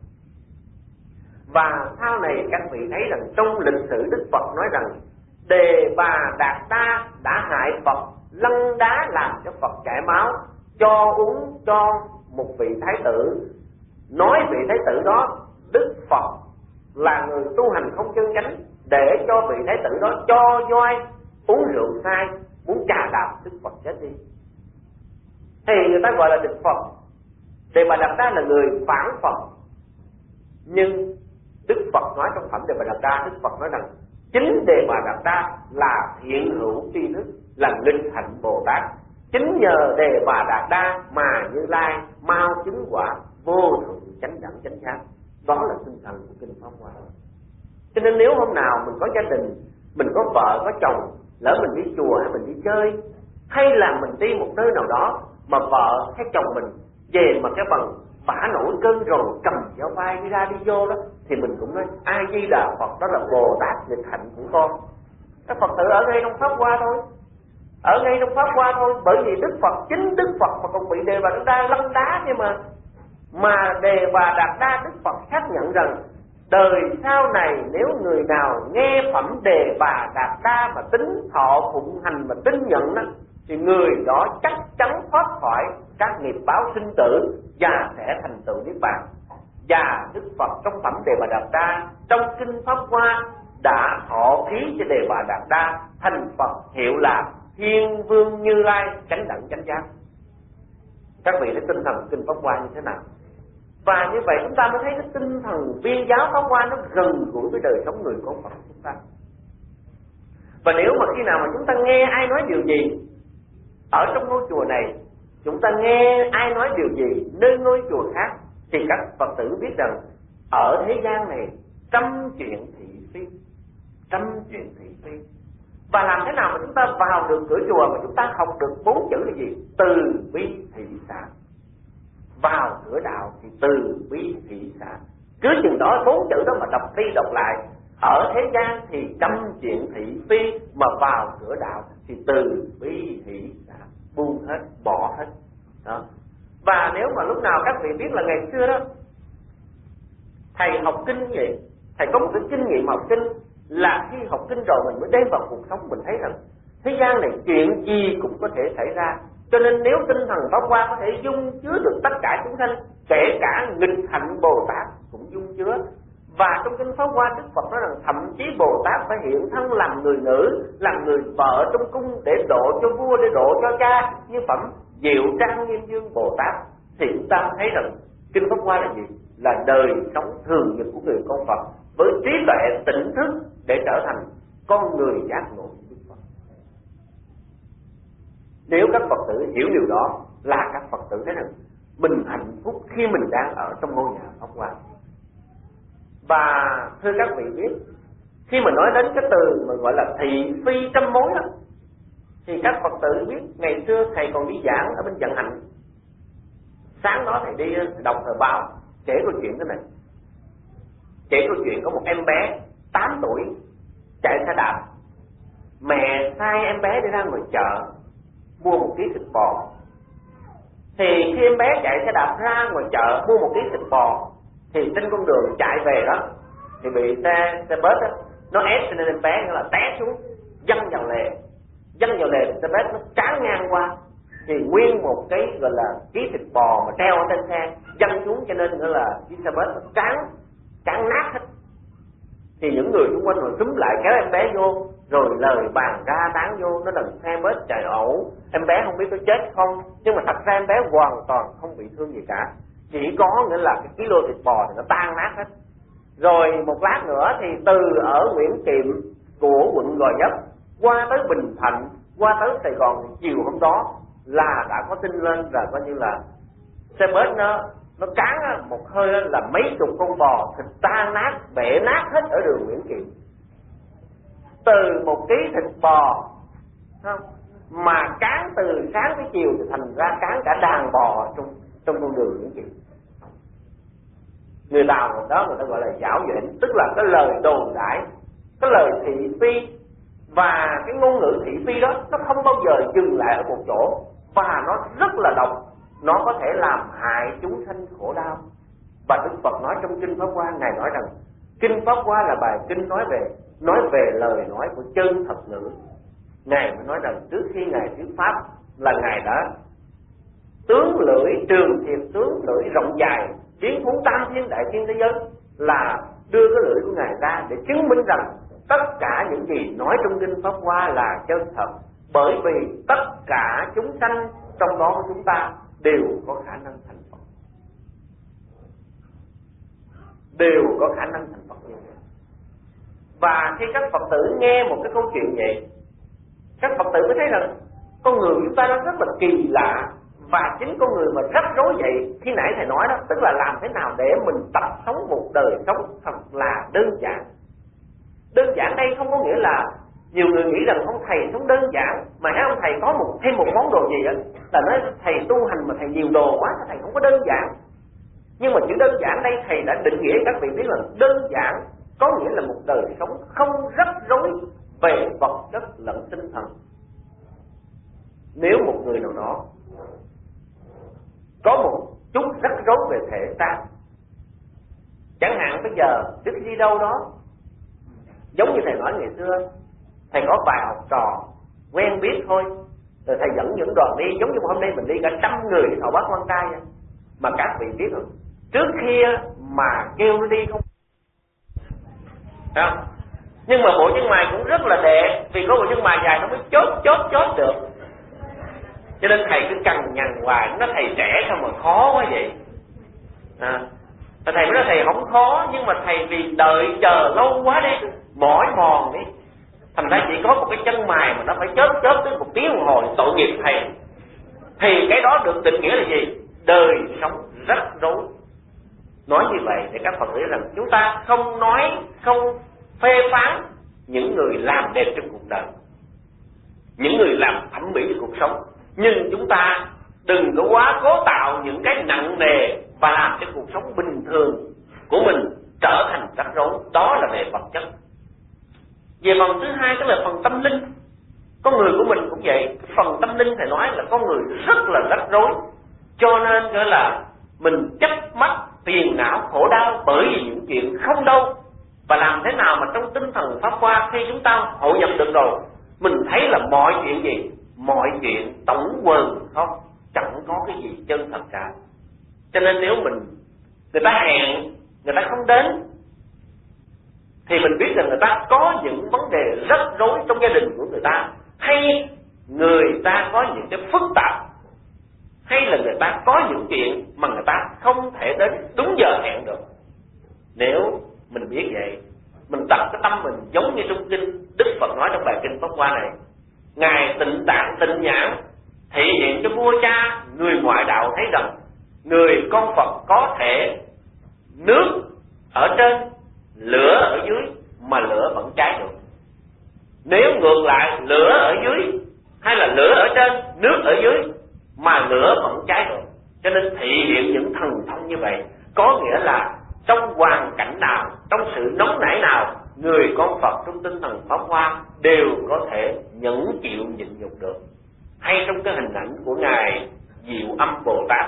Và sau này các vị thấy rằng trong lịch sử Đức Phật nói rằng Đề Bà Đạt Đa đã hại Phật, lăn đá làm cho Phật chảy máu, cho uống cho một vị thái tử. Nói vị thái tử đó Đức Phật là người tu hành không chân chánh, để cho vị thái tử đó cho voi uống rượu sai, muốn chà đạp Đức Phật chết đi. Thì người ta gọi là Đức Phật. Đề Bà Đạt Đa là người phản Phật. Nhưng Đức Phật nói trong phẩm Đề Bà Đạt Đa, Đức Phật nói rằng chính Đề Bà Đạt Đa là thiện hữu tri thức, là nghịch hạnh Bồ Tát. Chính nhờ Đề Bà Đạt Đa mà Như Lai mau chứng quả vô thượng chánh đẳng chánh giác. Đó là tinh thần của kinh Pháp Hoa. Cho nên nếu hôm nào mình có gia đình, mình có vợ có chồng, lỡ mình đi chùa hay mình đi chơi, hay là mình đi một nơi nào đó mà vợ hay chồng mình về mà cái bằng bả nổi cơn rồi cầm dao vai đi ra đi vô đó, thì mình cũng nói A Di Đà Phật, đó là Bồ Tát nghịch hạnh của con. Các Phật tử ở ngay trong Pháp Hoa thôi, ở ngay trong Pháp Hoa thôi. Bởi vì Đức Phật, chính Đức Phật mà còn bị Đề Bà Đạt Đa lăng đá kia mà Đề Bà Đạt Đa Đức Phật xác nhận rằng đời sau này nếu người nào nghe phẩm Đề Bà Đạt Đa mà tín thọ phụng hành mà tín nhận đó, thì người đó chắc chắn thoát khỏi các nghiệp báo sinh tử và sẽ thành tựu niết bàn. Và Đức Phật trong phẩm Đề Bà Đạt Đa, trong kinh Pháp Hoa đã thọ ký cho Đề Bà Đạt Đa thành Phật, hiệu là Thiên Vương Như Lai chánh đẳng chánh giác. Các vị thấy tinh thần kinh Pháp Hoa như thế nào? Và như vậy chúng ta mới thấy cái tinh thần viên giáo Pháp Hoa nó gần gũi với đời sống người con Phật của chúng ta. Và nếu mà khi nào mà chúng ta nghe ai nói điều gì ở trong ngôi chùa này, chúng ta nghe ai nói điều gì nơi ngôi chùa khác, thì các Phật tử biết rằng ở thế gian này trăm chuyện thị phi, trăm chuyện thị phi. Và làm thế nào mà chúng ta vào được cửa chùa mà chúng ta học được 4 chữ là gì? Từ bi thị xã. Vào cửa đạo thì từ bi thị xã. Cứ chừng đó 4 chữ đó mà đọc đi đọc lại. Ở thế gian thì trăm chuyện thị phi, mà vào cửa đạo thì từ bi thị xã. Buông hết, bỏ hết đó. Và nếu mà lúc nào các vị biết là ngày xưa đó thầy học kinh như vậy, thầy có một cái kinh nghiệm học kinh là khi học kinh rồi mình mới đem vào cuộc sống, mình thấy rằng thế gian này chuyện gì cũng có thể xảy ra. Cho nên nếu tinh thần Pháp Hoa có thể dung chứa được tất cả chúng sanh, kể cả nghịch hạnh Bồ Tát cũng dung chứa. Và trong kinh Pháp Hoa, Đức Phật nói rằng thậm chí Bồ Tát phải hiện thân làm người nữ, làm người vợ trong cung để độ cho vua, để độ cho cha, như phẩm Diệu Trang Nghiêm Dương Bồ Tát. Thì chúng ta thấy rằng kinh Pháp Hoa là gì? Là đời sống thường nhật của người con Phật với trí tuệ tỉnh thức để trở thành con người giác ngộ của Đức Phật. Nếu các Phật tử hiểu điều đó là các Phật tử thấy rằng mình hạnh phúc khi mình đang ở trong ngôi nhà Pháp Hoa. Và thưa các vị biết, khi mà nói đến cái từ mà gọi là thị phi trăm mối đó, thì các Phật tử biết ngày xưa thầy còn đi giảng ở bên Vận Hạnh. Sáng đó thầy đi đọc tờ báo, kể câu chuyện thế này. Kể câu chuyện có một em bé 8 tuổi chạy xe đạp, mẹ sai em bé đi ra ngoài chợ mua 1 ký thịt bò. Thì khi em bé chạy xe đạp ra ngoài chợ mua 1 ký thịt bò, thì trên con đường chạy về đó thì bị xe bus đó, nó ép cho nên em bé là té xuống, văng vào lề xe bus nó cán ngang qua, thì nguyên một cái gọi là ký thịt bò mà treo ở trên xe văng xuống, cho nên nữa là chiếc xe bus nó cán nát hết. Thì những người xung quanh rồi túm lại kéo em bé vô, rồi lời bàn ra tán vô, nó đừng xe bus chạy ẩu, em bé không biết có chết không, nhưng mà thật ra em bé hoàn toàn không bị thương gì cả, chỉ có nghĩa là cái kilo thịt bò thì nó tan nát hết. Rồi một lát nữa thì từ ở Nguyễn Kiệm của quận Gò Vấp qua tới Bình Thạnh, qua tới Sài Gòn, thì chiều hôm đó là đã có tin lên là coi như là xe bus nó cán một hơi là mấy chục con bò, thịt tan nát, bể nát hết ở đường Nguyễn Kiệm. Từ 1 ký thịt bò không, mà cán từ sáng tới chiều thì thành ra cán cả đàn bò trong con đường Nguyễn Kiệm. Người Tàu đó người ta gọi là giảo duyện, tức là cái lời đồn đãi, cái lời thị phi. Và cái ngôn ngữ thị phi đó nó không bao giờ dừng lại ở một chỗ, và nó rất là độc, nó có thể làm hại chúng sanh khổ đau. Và Đức Phật nói trong kinh Pháp Hoa, Ngài nói rằng kinh Pháp Hoa là bài kinh nói về lời nói của chân thật ngữ. Ngài mới nói rằng trước khi Ngài thuyết pháp là Ngài đã tướng lưỡi trường thiệt, tướng lưỡi rộng dài, biến thú tam thiên đại thiên thế giới, là đưa cái lưỡi của Ngài ra để chứng minh rằng tất cả những gì nói trong kinh Pháp Hoa là chân thật. Bởi vì tất cả chúng sanh trong đó của chúng ta đều có khả năng thành Phật, đều có khả năng thành Phật như vậy. Và khi các Phật tử nghe một cái câu chuyện vậy, các Phật tử mới thấy rằng con người chúng ta nó rất là kỳ lạ Và chính con người mà rắc rối vậy, khi nãy thầy nói đó, tức là làm thế nào để mình tập sống một đời sống thật là đơn giản. Đơn giản đây không có nghĩa là nhiều người nghĩ rằng ông thầy sống đơn giản, mà thấy ông thầy có thêm một món đồ gì á là nói thầy tu hành mà thầy nhiều đồ quá, thầy không có đơn giản. Nhưng mà chữ đơn giản đây thầy đã định nghĩa các vị biết là đơn giản có nghĩa là một đời sống không rắc rối về vật chất lẫn tinh thần. Nếu một người nào đó có một chút rắc rối về thể xác, chẳng hạn bây giờ trước khi đi đâu đó, giống như thầy nói ngày xưa, thầy có vài học trò quen biết thôi, rồi thầy dẫn những đoàn đi, giống như hôm nay mình đi cả 100 người đi thọ bát quan trai, mà các vị biết không, trước kia mà kêu nó đi không, không? Nhưng mà bộ chân mày cũng rất là đẹp, vì có bộ chân mày dài nó mới chốt được. Cho nên thầy cứ cằn nhằn hoài, nó thầy trẻ sao mà khó quá vậy. Thầy mới nói thầy không khó, nhưng mà thầy vì đợi chờ lâu quá đi, mỏi mòn đi, thành ra chỉ có một cái chân mày mà nó phải chớp tới 1 tiếng đồng hồ, tội nghiệp thầy. Thì cái đó được định nghĩa là gì? Đời sống rắc rối. Nói như vậy để các Phật tử rằng chúng ta không nói, không phê phán những người làm đẹp trong cuộc đời, những người làm thẩm mỹ trong cuộc sống, nhưng chúng ta đừng có quá cố tạo những cái nặng nề và làm cho cuộc sống bình thường của mình trở thành rắc rối. Đó là về vật chất. Về phần thứ hai tức là phần tâm linh. Con người của mình cũng vậy. Phần tâm linh thầy nói là con người rất là rắc rối, cho nên gọi là mình chấp mắc phiền não khổ đau bởi vì những chuyện không đâu. Và làm thế nào mà trong tinh thần pháp hoa, khi chúng ta hội nhập được rồi, mình thấy là mọi chuyện gì, mọi chuyện tổng quần không, chẳng có cái gì chân thật cả. Cho nên nếu người ta hẹn, người ta không đến, thì mình biết rằng người ta có những vấn đề rắc rối trong gia đình của người ta, hay người ta có những cái phức tạp, hay là người ta có những chuyện mà người ta không thể đến đúng giờ hẹn được. Nếu mình biết vậy, mình tập cái tâm mình giống như trong kinh Đức Phật nói trong bài kinh Pháp Hoa này, Ngài Tịnh Tạng Tịnh Nhãn thể hiện cho vua cha người ngoại đạo thấy rằng người con Phật có thể nước ở trên, lửa ở dưới mà lửa vẫn cháy được. Nếu ngược lại lửa ở dưới hay là lửa ở trên, nước ở dưới mà lửa vẫn cháy được. Cho nên thể hiện những thần thông như vậy có nghĩa là trong hoàn cảnh nào, trong sự nóng nảy nào, người con Phật trong tinh thần Pháp Hoa đều có thể nhẫn chịu nhịn nhục được. Hay trong cái hình ảnh của Ngài Diệu Âm Bồ Tát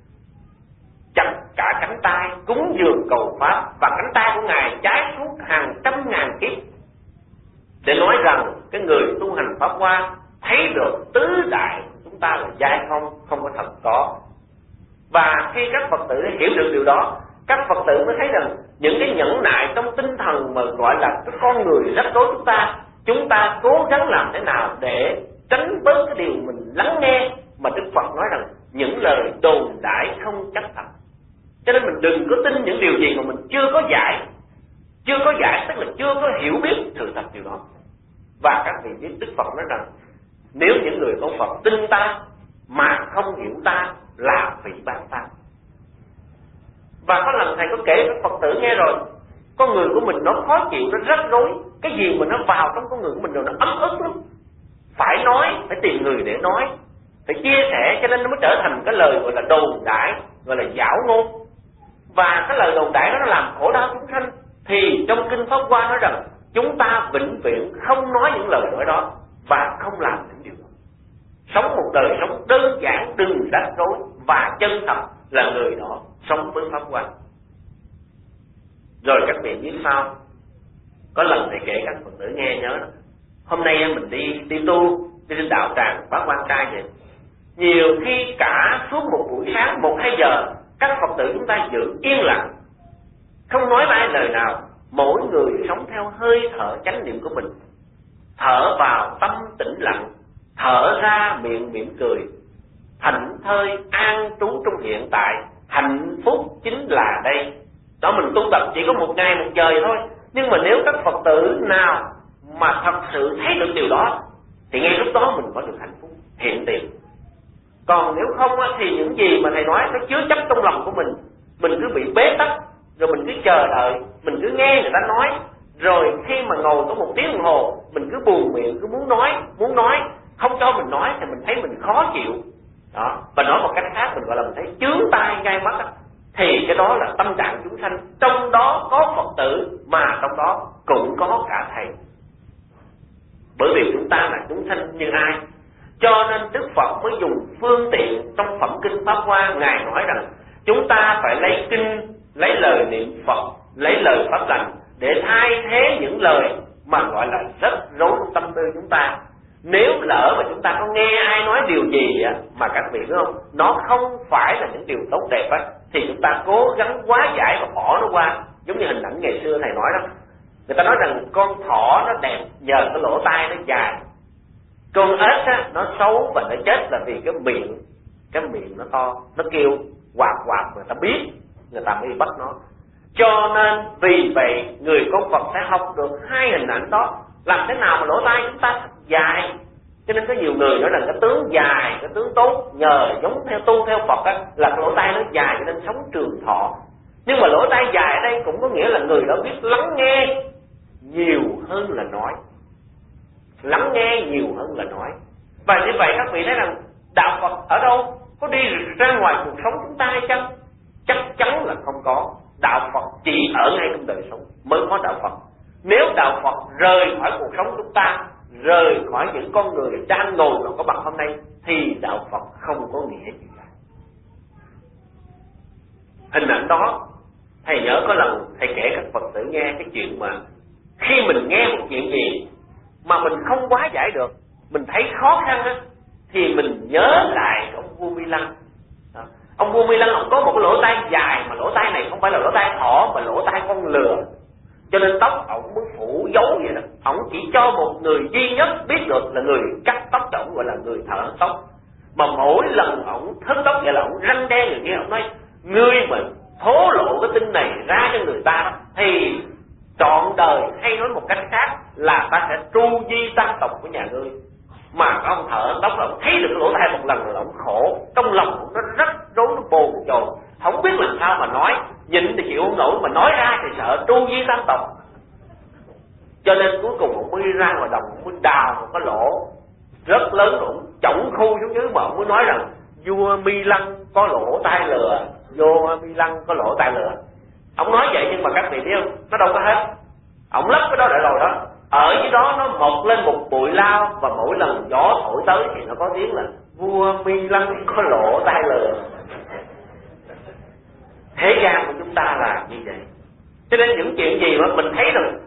chặt cả cánh tay cúng dường cầu Pháp, và cánh tay của Ngài cháy suốt hàng trăm ngàn kiếp, để nói rằng cái người tu hành Pháp Hoa thấy được tứ đại chúng ta là giai không có thật có. Và khi các Phật tử hiểu được điều đó, các Phật tử mới thấy rằng những cái nhẫn nại trong tinh thần mà gọi là cái con người rắc rối chúng ta cố gắng làm thế nào để tránh bớt cái điều mình lắng nghe mà Đức Phật nói rằng những lời đồn đại không chắc thật. Cho nên mình đừng có tin những điều gì mà mình chưa có giải tức là chưa có hiểu biết sự thật điều đó. Và các vị biết Đức Phật nói rằng nếu những người con Phật tin ta mà không hiểu ta là phỉ báng ta. Và có lần thầy có kể với Phật tử nghe rồi, con người của mình nó khó chịu, nó rắc rối, cái gì mà nó vào trong con người của mình rồi nó ấm ức lắm. Phải nói, phải tìm người để nói, phải chia sẻ, cho nên nó mới trở thành cái lời gọi là đồn đại, gọi là giảo ngôn. Và cái lời đồn đại đó nó làm khổ đau chúng sanh. Thì trong kinh Pháp Hoa nói rằng chúng ta vĩnh viễn không nói những lời nói đó và không làm những điều đó. Sống một đời sống đơn giản, đừng rắc rối và chân thật là người đó sống với Pháp Hoa. Rồi các vị biết sao? Có lần thầy kể các Phật tử nghe nhớ đó. Hôm nay mình đi tu, đi lên đạo tràng Bát Quan Trai vậy. Nhiều khi cả suốt một buổi sáng 1-2 giờ, các Phật tử chúng ta giữ yên lặng, không nói ai lời nào, mỗi người sống theo hơi thở chánh niệm của mình. Thở vào tâm tĩnh lặng, thở ra miệng mỉm cười, thảnh thơi an trú trong hiện tại, hạnh phúc chính là đây. Đó, mình tu tập chỉ có 1 ngày 1 giờ thôi, nhưng mà nếu các Phật tử nào mà thật sự thấy được điều đó thì ngay lúc đó mình có được hạnh phúc hiện tiền. Còn nếu không thì những gì mà thầy nói nó chứa chấp trong lòng của mình cứ bị bế tắc, rồi mình cứ chờ đợi, mình cứ nghe người ta nói, rồi khi mà ngồi có 1 tiếng đồng hồ mình cứ buồn miệng, cứ muốn nói, không cho mình nói thì mình thấy mình khó chịu đó. Và nói một cách khác, mình gọi là mình thấy chướng tai gai mắt đó. Thì cái đó là tâm trạng chúng sanh, trong đó có Phật tử, mà trong đó cũng có cả thầy. Bởi vì chúng ta là chúng sanh như ai, cho nên Đức Phật mới dùng phương tiện trong phẩm kinh Pháp Hoa. Ngài nói rằng chúng ta phải lấy kinh, lấy lời niệm Phật, lấy lời pháp lành để thay thế những lời mà gọi là rất rối tâm tư chúng ta. Nếu lỡ mà chúng ta có nghe ai nói điều gì mà các vị biết không, nó không phải là những điều tốt đẹp thì chúng ta cố gắng hóa giải và bỏ nó qua. Giống như hình ảnh ngày xưa thầy nói đó, người ta nói rằng con thỏ nó đẹp nhờ cái lỗ tai nó dài, con ếch nó xấu và nó chết là vì cái miệng nó to, nó kêu quạt người ta biết, người ta mới bắt nó. Cho nên vì vậy người con Phật sẽ học được 2 hình ảnh đó, làm thế nào mà lỗ tai chúng ta thật dài. Cho nên có nhiều người nói rằng cái tướng dài, cái tướng tốt, nhờ giống theo tu theo Phật là cái lỗ tai nó dài cho nên sống trường thọ. Nhưng mà lỗ tai dài ở đây cũng có nghĩa là người đó biết lắng nghe nhiều hơn là nói, lắng nghe nhiều hơn là nói. Và như vậy các vị thấy rằng đạo Phật ở đâu, có đi ra ngoài cuộc sống chúng ta hay chăng? Chắc chắn là không có. Đạo Phật chỉ ở ngay trong đời sống mới có đạo Phật. Nếu đạo Phật rời khỏi cuộc sống chúng ta, rời khỏi những con người đang ngồi và có mặt hôm nay, thì đạo Phật không có nghĩa gì cả. Hình ảnh đó thầy nhớ có lần thầy kể các Phật tử nghe cái chuyện mà khi mình nghe một chuyện gì mà mình không hóa giải được, mình thấy khó khăn thì mình nhớ lại ông vua Mi Lăng. Ông vua Mi Lăng ông có một cái lỗ tai dài, mà lỗ tai này không phải là lỗ tai thỏ mà lỗ tai con lừa, cho nên tóc ổng mới phủ dấu vậy đó. Ổng chỉ cho một người duy nhất biết được là người cắt tóc cho ổng, gọi là người thợ tóc. Mà mỗi lần ổng thất tóc vậy là ổng răn đe người kia, ổng nói ngươi mà thố lộ cái tin này ra cho người ta thì trọn đời, hay nói một cách khác là ta sẽ tru di tam tộc của nhà ngươi. Mà ông thợ tóc là ông thấy được cái lỗ tai một lần là ông khổ, trong lòng nó rất rối, nó bồn chồn, không biết làm sao mà nói, nhịn thì chịu không nổi, mà nói ra thì sợ tru di tam tộc. Cho nên cuối cùng ông mới ra ngoài đồng, ông mới đào một cái lỗ rất lớn, ông chổng khu xuống dưới, mà ông mới nói rằng vua Mi Lăng có lỗ tai lừa, vua Mi Lăng có lỗ tai lừa. Ông nói vậy nhưng mà các vị biết không, nó đâu có hết. Ông lấp cái đó lại rồi đó, ở dưới đó nó mọc lên một bụi lao, và mỗi lần gió thổi tới thì nó có tiếng là vua Mi Lăng có lỗ tai lừa. Thế gian của chúng ta là như vậy. Cho nên những chuyện gì mà mình thấy rằng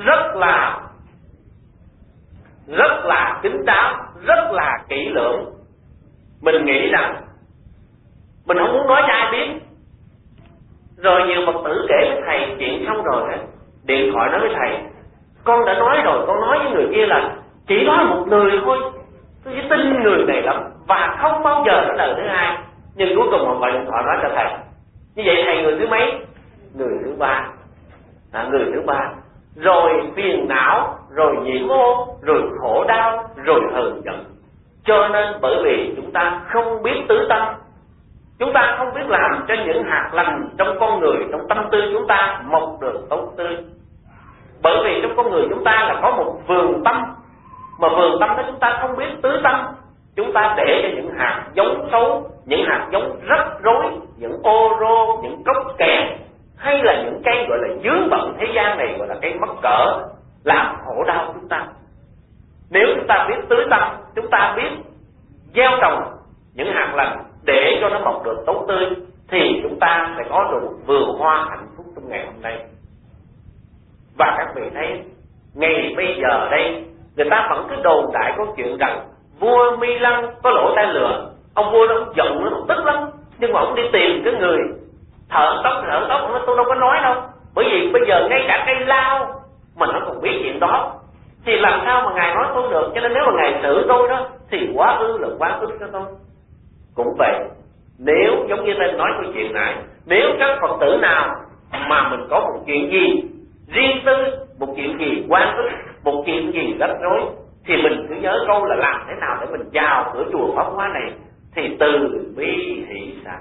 rất là kín đáo, rất là kỹ lưỡng, mình nghĩ rằng mình không muốn nói cho ai biết. Rồi nhiều Phật tử kể với thầy chuyện xong rồi điện thoại nói với thầy, con đã nói rồi, con nói với người kia là chỉ nói một người thôi, tôi chỉ tin người này lắm và không bao giờ nó đời thứ hai. Nhưng cuối cùng họ gọi điện thoại nói cho thầy, như vậy thầy người thứ mấy? Người thứ ba. Người thứ ba. Rồi phiền não, rồi nhiễm ô, rồi khổ đau, rồi hờn giận. Cho nên bởi vì chúng ta không biết tứ tâm, chúng ta không biết làm cho những hạt lành trong con người, trong tâm tư chúng ta mọc được tốt tươi. Bởi vì trong con người chúng ta là có một vườn tâm, mà vườn tâm đó chúng ta không biết tứ tâm, chúng ta để cho những hạt giống xấu, những hạt giống rắc rối, những ô rô, những cốc kẹt, hay là những cây gọi là vướng bận thế gian này, gọi là cây mắc cỡ, làm khổ đau chúng ta. Nếu chúng ta biết tứ tâm, chúng ta biết gieo trồng những hạt lành để cho nó mọc được tốt tươi, thì chúng ta sẽ có được một vườn hoa hạnh phúc trong ngày hôm nay. Và các vị thấy ngày bây giờ đây, người ta vẫn cứ đồn đại câu chuyện rằng vua Mi Lăng có lỗ tai lừa. Ông vua đó ông giận, nó tức lắm, nhưng mà ông đi tìm cái người thợ tóc, ông nói tôi đâu có nói đâu, bởi vì bây giờ ngay cả cây lao mà nó còn biết chuyện đó, thì làm sao mà ngài nói tôi được. Cho nên nếu mà ngài xử tôi đó thì quá ư là quá ức cho tôi. Cũng vậy, nếu giống như tên nói câu chuyện này, nếu các Phật tử nào mà mình có một chuyện gì riêng tư, một chuyện gì quan ức, một chuyện gì rắc rối, thì mình cứ nhớ câu là làm thế nào để mình vào cửa chùa Pháp Hoa này thì từ bi hỷ xả.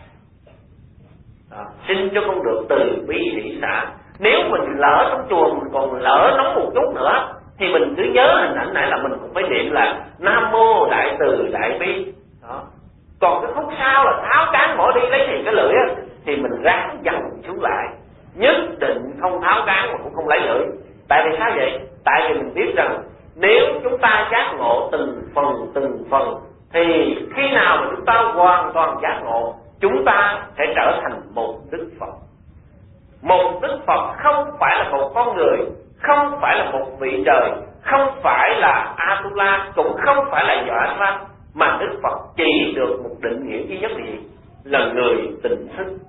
Xin cho con được từ bi hỷ xả. Nếu mình lỡ trong chùa mình còn lỡ nóng một chút nữa thì mình cứ nhớ hình ảnh này là mình cũng phải niệm là Nam Mô Đại Từ Đại Bi. Đó. Còn cái khúc sau là tháo cán bỏ đi lấy thì cái lưỡi á, thì mình ráng dằn xuống lại, nhất định không tháo cán mà cũng không lấy lưỡi. Tại vì sao vậy? Tại vì mình biết rằng nếu chúng ta giác ngộ từng phần thì khi nào mà chúng ta hoàn toàn giác ngộ, chúng ta sẽ trở thành một Đức Phật. Một Đức Phật không phải là một con người, không phải là một vị trời, không phải là Atula, cũng không phải là Yoga, mà Đức Phật chỉ được một định nghĩa duy nhất là người tỉnh thức.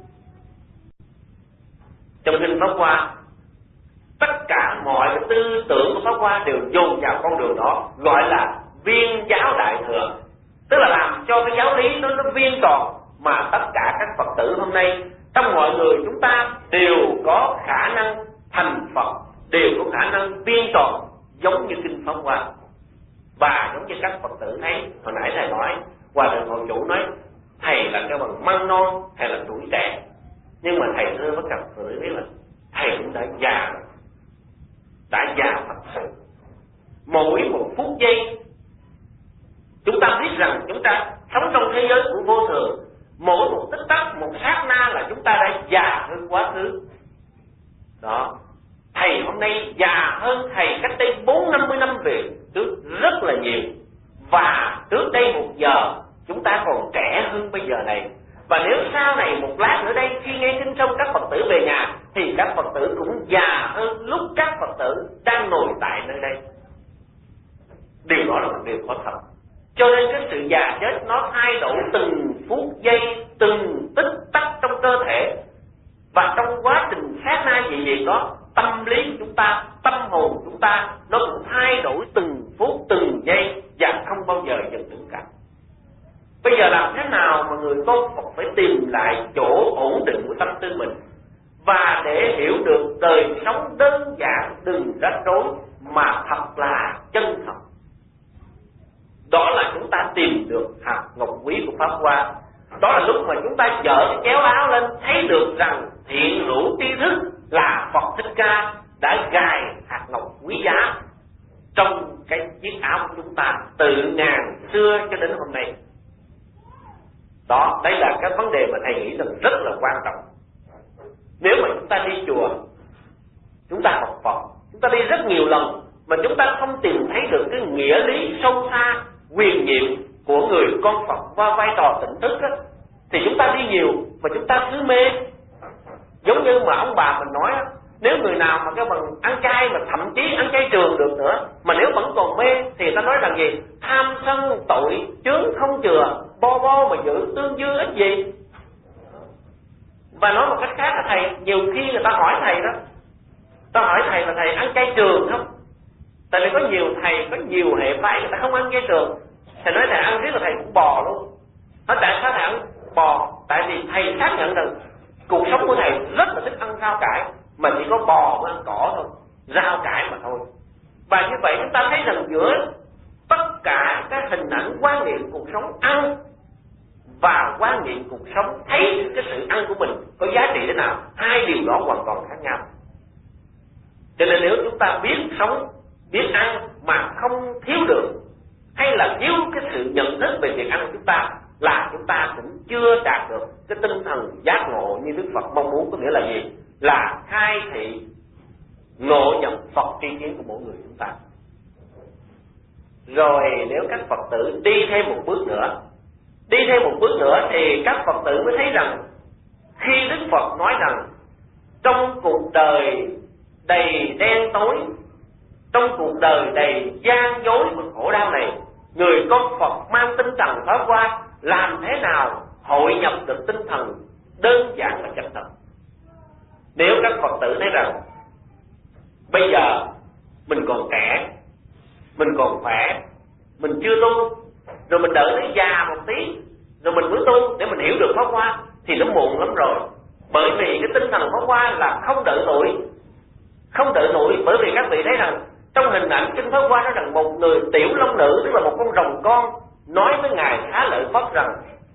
Trong kinh Pháp Hoa, tất cả mọi cái tư tưởng của Pháp Hoa đều dồn vào con đường đó, gọi là viên giáo đại thừa, tức là làm cho cái giáo lý nó viên tròn. Mà tất cả các Phật tử hôm nay, trong mọi người chúng ta đều có khả năng thành Phật, đều có khả năng viên tròn giống như kinh Pháp Hoa. Và giống như các Phật tử thấy, hồi nãy thầy nói, Hòa Thượng Hội Chủ nói thầy là cái bằng măng non hay là tuổi trẻ, nhưng mà thầy thưa với các Phật tử biết là thầy cũng đã già rồi, đã già thật sự. Mỗi một phút giây chúng ta biết rằng chúng ta sống trong thế giới của vô thường. Mỗi một tích tắc, một sát na là chúng ta đã già hơn quá khứ. Đó. Thầy hôm nay già hơn thầy cách đây 40-50 năm về trước rất là nhiều. Và trước đây 1 giờ chúng ta còn trẻ hơn bây giờ này. Và nếu sau này một lát nữa đây, khi nghe kinh xong các Phật tử về nhà, thì các Phật tử cũng già hơn lúc các Phật tử đang ngồi tại nơi đây. Điều đó là một điều có thật. Cho nên cái sự già chết nó thay đổi từng phút giây, từng tích tắc trong cơ thể. Và trong quá trình sát na dị việc đó, tâm lý của chúng ta, tâm hồn của chúng ta, nó cũng thay đổi từng phút, từng giây, và không bao giờ dừng đứng cả. Bây giờ làm thế nào mà người con Phật phải tìm lại chỗ ổn định của tâm tư mình, và để hiểu được đời sống đơn giản, đừng rắc rối, mà thật là chân thật. Đó là chúng ta tìm được hạt ngọc quý của Pháp Hoa. Đó là lúc mà chúng ta dở cái chéo áo lên, thấy được rằng thiện hữu tri thức là Phật Thích Ca đã gài hạt ngọc quý giá trong cái chiếc áo của chúng ta từ ngàn xưa cho đến hôm nay. Đó, đây là cái vấn đề mà thầy nghĩ rằng rất là quan trọng. Nếu mà chúng ta đi chùa, chúng ta học Phật, chúng ta đi rất nhiều lần mà chúng ta không tìm thấy được cái nghĩa lý sâu xa, quyền nhiệm của người con Phật và vai trò tỉnh thức đó, thì chúng ta đi nhiều mà chúng ta cứ mê. Giống như mà ông bà mình nói, nếu người nào mà cái bằng ăn chay mà thậm chí ăn chay trường được nữa, mà nếu vẫn còn mê thì ta nói rằng gì? Tham sân tội chướng không chừa, bo mà giữ tương dư ít gì. Và nói một cách khác là thầy, nhiều khi người ta hỏi thầy đó, ta hỏi thầy là thầy ăn chay trường không? Tại vì có nhiều thầy, có nhiều hệ phái người ta không ăn chay trường. Thầy nói thầy ăn riết là thầy cũng bò luôn. Nói tại sao thầy ăn bò? Tại vì thầy xác nhận rằng cuộc sống của thầy rất là thích ăn rau cải, mà chỉ có bò mới ăn cỏ thôi, rau cải mà thôi. Và như vậy chúng ta thấy rằng giữa tất cả các hình ảnh quan niệm cuộc sống ăn và quan niệm cuộc sống thấy cái sự ăn của mình có giá trị thế nào, hai điều đó hoàn toàn khác nhau. Cho nên nếu chúng ta biết sống, biết ăn mà không thiếu được, hay là thiếu cái sự nhận thức về việc ăn của chúng ta, là chúng ta cũng chưa đạt được cái tinh thần giác ngộ như Đức Phật mong muốn. Có nghĩa là gì? Là khai thị ngộ nhập Phật tri kiến của mỗi người chúng ta. Rồi nếu các Phật tử đi thêm một bước nữa, thì các Phật tử mới thấy rằng khi Đức Phật nói rằng trong cuộc đời đầy đen tối, trong cuộc đời đầy gian dối và khổ đau này, người con Phật mang tinh thần Pháp Hoa làm thế nào hội nhập được tinh thần đơn giản và chân thật. Nếu các Phật tử thấy rằng bây giờ mình còn trẻ, mình còn khỏe, mình chưa tu, rồi mình đợi tới già một tí rồi mình mới tu để mình hiểu được Pháp Hoa, thì nó muộn lắm rồi. Bởi vì cái tinh thần Pháp Hoa là không đợi tuổi. Bởi vì các vị thấy rằng trong hình ảnh kinh Pháp Hoa nói rằng một người tiểu long nữ, tức là một con rồng con, nói với Ngài Xá Lợi Phất rằng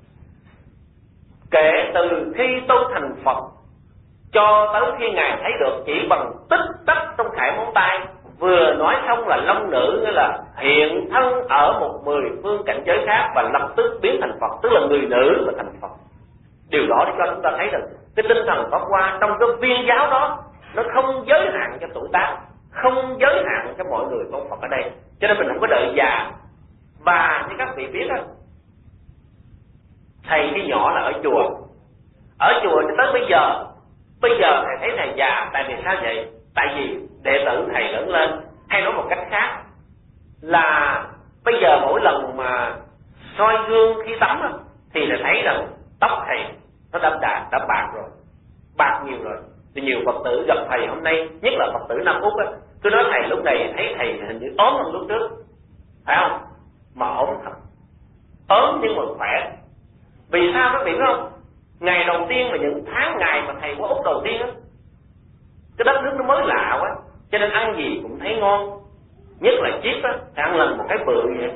kể từ khi tôi thành Phật cho tới khi Ngài thấy được chỉ bằng tích tắc trong khải móng tay, vừa nói xong là long nữ, nghĩa là hiện thân ở một mười phương cảnh giới khác và lập tức biến thành Phật, tức là người nữ mà thành Phật. Điều đó để cho chúng ta thấy rằng cái tinh thần Pháp Hoa trong cái viên giáo đó nó không giới hạn cho tuổi tác, không giới hạn cho mọi người con Phật ở đây, cho nên mình không có đợi già. Và như các vị biết đó, thầy khi nhỏ là ở chùa cho tới bây giờ thầy thấy thầy già. Tại vì sao vậy? Tại vì đệ tử thầy lớn lên, hay nói một cách khác là bây giờ mỗi lần mà soi gương khi tắm đó, thì thầy thấy rằng tóc thầy nó đã bạc rồi, bạc nhiều rồi. Thì nhiều Phật tử gặp thầy hôm nay, nhất là Phật tử Nam Úc á, cứ nói thầy lúc này thấy thầy hình như ốm hơn lúc trước, phải không? Mà ốm thật, ốm nhưng mà khỏe. Vì sao các vị biết không? Ngày đầu tiên mà những tháng ngày mà thầy qua Úc đầu tiên á, cái đất nước nó mới lạ quá, cho nên ăn gì cũng thấy ngon. Nhất là chip á, thì ăn lần một cái bự vậy.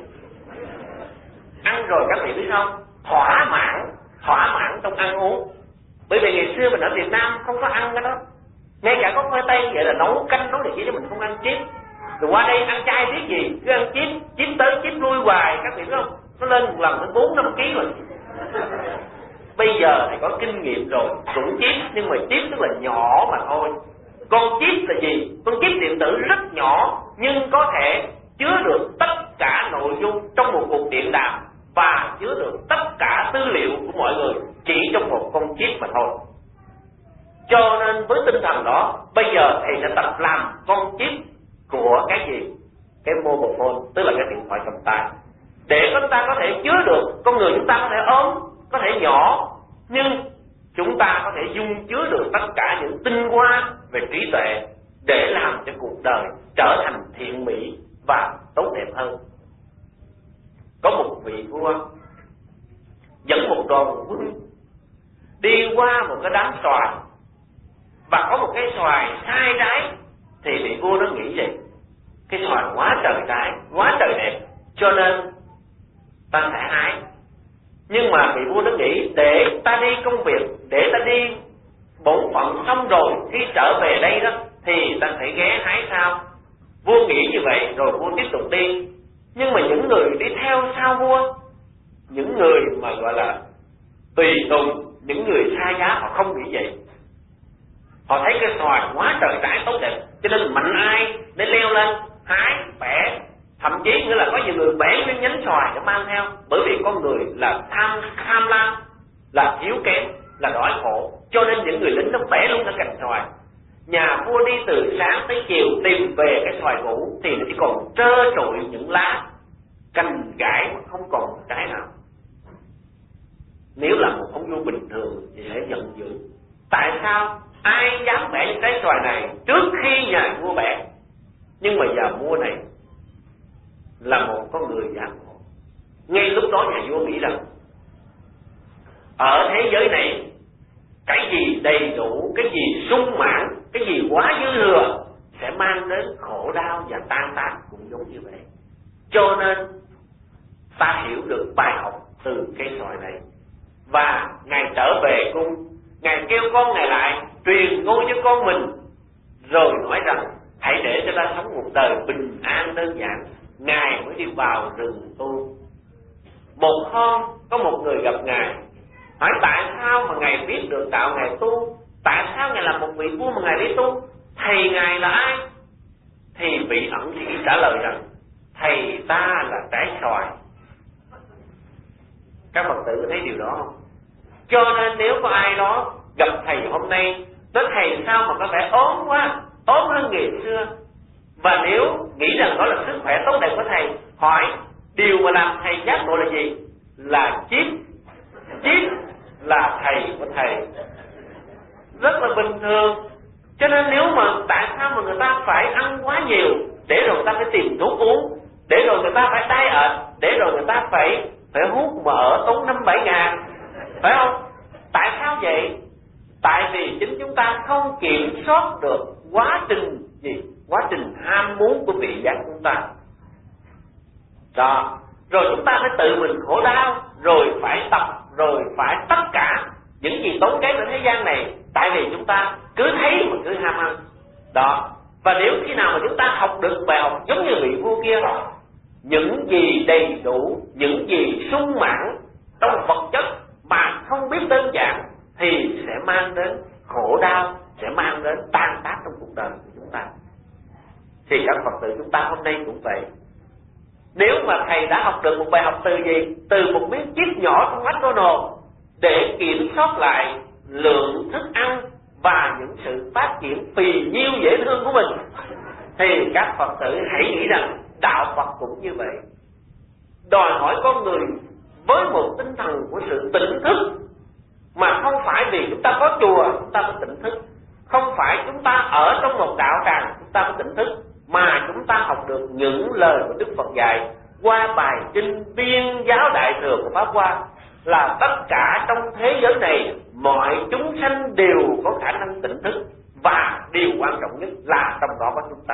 Ăn rồi các vị biết không? Thỏa mãn trong ăn uống. Bởi vì ngày xưa mình ở Việt Nam không có ăn cái đó, ngay cả có khoai tây vậy là nấu canh nấu này kia, mình không ăn chip. Rồi qua đây ăn chay biết gì, cứ ăn chip tới chip lui hoài, các vị biết không? Nó lên một lần đến 4-5 kg rồi. Bây giờ thầy có kinh nghiệm rồi, cũng chip, nhưng mà chip tức là nhỏ mà thôi. Con chip là gì? Con chip điện tử rất nhỏ, nhưng có thể chứa được tất cả nội dung trong một cuộc điện đàm và chứa được tất cả tư liệu của mọi người chỉ trong một con chip mà thôi. Cho nên với tinh thần đó, bây giờ thầy sẽ tập làm con chip của cái gì? Cái mobile phone, tức là cái điện thoại cầm tay, để chúng ta có thể chứa được. Con người chúng ta có thể ốm, có thể nhỏ, nhưng chúng ta có thể dung chứa được tất cả những tinh hoa về trí tuệ để làm cho cuộc đời trở thành thiện mỹ và tốt đẹp hơn. Có một vị vua dẫn một đoàn quân đi qua một cái đám xoài, và có một cái xoài sai trái, thì vị vua nó nghĩ gì? Cái xoài quá trời trái, quá trời đẹp, cho nên ta sẽ hái. Nhưng mà vị vua nó nghĩ để ta đi công việc, để ta đi bổn phận xong rồi khi trở về đây đó thì ta phải ghé hái sao. Vua nghĩ như vậy rồi vua tiếp tục đi. Nhưng mà những người đi theo sau vua, những người mà gọi là tùy tùng, những người xa giá, họ không nghĩ vậy. Họ thấy cái xoài quá trời trái tốt đẹp, cho nên mạnh ai để leo lên hái bẻ. Thậm chí nghĩa là có nhiều người bẻ những nhánh xoài để mang theo, bởi vì con người là tham lam, là yếu kém, là đói khổ, cho nên những người lính nó bẻ luôn cái cành xoài. Nhà vua đi từ sáng tới chiều tìm về cái xoài cũ thì nó chỉ còn trơ trụi những lá, cành gãy mà không còn một trái nào. Nếu là một ông vua bình thường thì sẽ giận dữ. Tại sao ai dám bẻ những trái xoài này trước khi nhà vua bẻ? Nhưng mà nhà vua này là một con người giác ngộ. Ngay lúc đó nhà vua nghĩ rằng ở thế giới này cái gì đầy đủ, cái gì sung mãn, cái gì quá dư thừa sẽ mang đến khổ đau và tan tác cũng giống như vậy. Cho nên ta hiểu được bài học từ cái xoài này. Và Ngài trở về cung, Ngài kêu con Ngài lại truyền ngôi cho con mình, rồi nói rằng hãy để cho ta sống một đời bình an đơn giản. Ngài mới đi vào rừng tu. Một hôm có một người gặp Ngài, hỏi tại sao mà Ngài biết được đạo Ngài tu, tại sao Ngài là một vị vua mà Ngài đi tu, thầy Ngài là ai? Thì vị ẩn sĩ trả lời rằng thầy ta là trái xoài. Các Phật tử thấy điều đó không? Cho nên nếu có ai đó gặp thầy hôm nay nói thầy sao mà có vẻ ốm quá, ốm hơn ngày xưa, và nếu nghĩ rằng đó là sức khỏe tốt đẹp của thầy, hỏi điều mà làm thầy giác ngộ là gì? Là chip là thầy của thầy. Rất là bình thường. Cho nên nếu mà tại sao mà người ta phải ăn quá nhiều, để rồi người ta phải tìm thuốc uống, để rồi người ta phải diet, để rồi người ta phải hút mỡ tốn 5-7 ngàn, phải không? Tại sao vậy? Tại vì chính chúng ta không kiểm soát được quá trình gì? Quá trình ham muốn của vị giác chúng ta. Đó, rồi chúng ta phải tự mình khổ đau, rồi phải tập, rồi phải tất cả những gì tốn kém ở thế gian này, tại vì chúng ta cứ thấy mà cứ ham ăn đó. Và nếu khi nào mà chúng ta học được bài học giống như vị vua kia, những gì đầy đủ, những gì sung mãn trong vật chất mà không biết đơn giản thì sẽ mang đến khổ đau, sẽ mang đến tan tác trong cuộc đời của chúng ta. Thì các Phật tử chúng ta hôm nay cũng vậy. Nếu mà thầy đã học được một bài học từ gì? Từ một miếng chip nhỏ trong McDonald's để kiểm soát lại lượng thức ăn và những sự phát triển phì nhiêu dễ thương của mình, thì các Phật tử hãy nghĩ rằng đạo Phật cũng như vậy, đòi hỏi con người với một tinh thần của sự tỉnh thức, mà không phải vì chúng ta có chùa chúng ta mới tỉnh thức, không phải chúng ta ở trong một đạo tràng chúng ta mới tỉnh thức, mà chúng ta học được những lời của Đức Phật dạy qua bài kinh Viên Giáo Đại Thừa của Pháp Hoa, là tất cả trong thế giới này mọi chúng sanh đều có khả năng tỉnh thức, và điều quan trọng nhất là trong đó có chúng ta.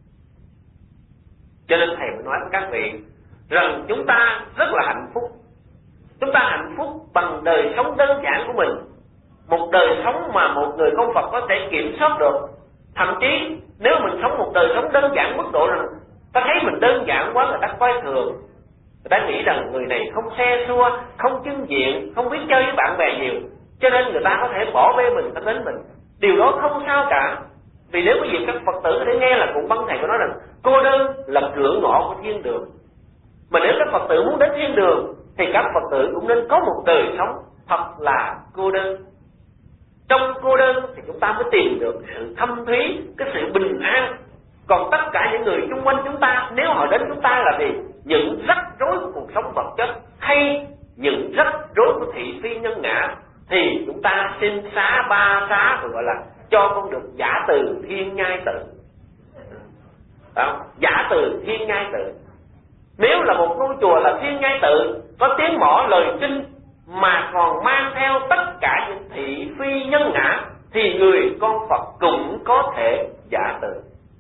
Cho nên thầy mới nói với các vị rằng chúng ta rất là hạnh phúc. Chúng ta hạnh phúc bằng đời sống đơn giản của mình, một đời sống mà một người con Phật có thể kiểm soát được. Thậm chí nếu mình sống một đời sống đơn giản mức độ rằng ta thấy mình đơn giản quá, người ta coi thường, người ta nghĩ rằng người này không xe xua, không chưng diện, không biết chơi với bạn bè nhiều, cho nên người ta có thể bỏ bê mình, ta đến mình. Điều đó không sao cả. Vì nếu quý vị các Phật tử có thể nghe là cụ Văn thầy có nói rằng cô đơn là cửa ngõ của thiên đường. Mà nếu các Phật tử muốn đến thiên đường thì các Phật tử cũng nên có một đời sống thật là cô đơn. Trong cô đơn thì chúng ta mới tìm được sự thâm thúy, cái sự bình an. Còn tất cả những người xung quanh chúng ta, nếu họ đến chúng ta là gì? Những rắc rối của cuộc sống vật chất hay những rắc rối của thị phi nhân ngã, thì chúng ta xin xá ba xá, rồi gọi là cho con được giả từ thiên nhai tự. Đó, giả từ thiên nhai tự. Nếu là một ngôi chùa là thiên nhai tự, có tiếng mõ lời kinh mà còn mang theo tất cả những thị phi nhân ngã, thì người con Phật cũng có thể giả từ.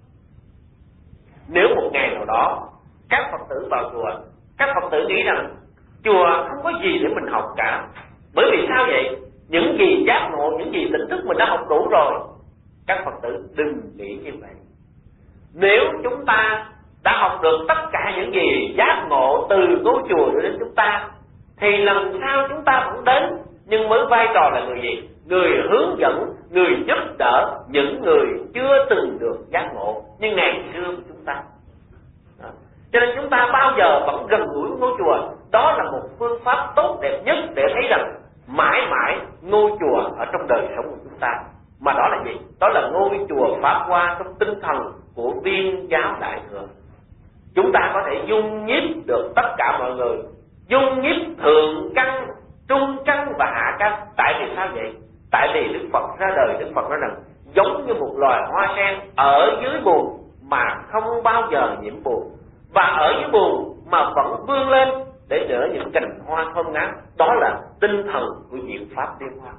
Nếu một ngày nào đó các Phật tử vào chùa, các Phật tử nghĩ rằng chùa không có gì để mình học cả, bởi vì sao vậy? Những gì giác ngộ, những gì tỉnh thức mình đã học đủ rồi. Các Phật tử đừng nghĩ như vậy. Nếu chúng ta đã học được tất cả những gì giác ngộ từ ngôi chùa đến chúng ta, thì lần sau chúng ta vẫn đến, nhưng với vai trò là người gì? Người hướng dẫn, người giúp đỡ những người chưa từng được giác ngộ như ngày xưa của chúng ta. Đó. Cho nên chúng ta bao giờ vẫn gần gũi ngôi chùa. Đó là một phương pháp tốt đẹp nhất để thấy rằng mãi mãi ngôi chùa ở trong đời sống của chúng ta. Mà đó là gì? Đó là ngôi chùa Pháp Hoa trong tinh thần của Viên Giáo Đại Thừa. Chúng ta có thể dung nhiếp được tất cả mọi người, dung nhiếp thượng căn, trung căn và hạ căn. Tại vì sao vậy? Tại vì Đức Phật ra đời, Đức Phật nói rằng giống như một loài hoa sen ở dưới bùn mà không bao giờ nhiễm bùn, và ở dưới bùn mà vẫn vươn lên để nở những cành hoa thơm ngát. Đó là tinh thần của diệu pháp Liên Hoa.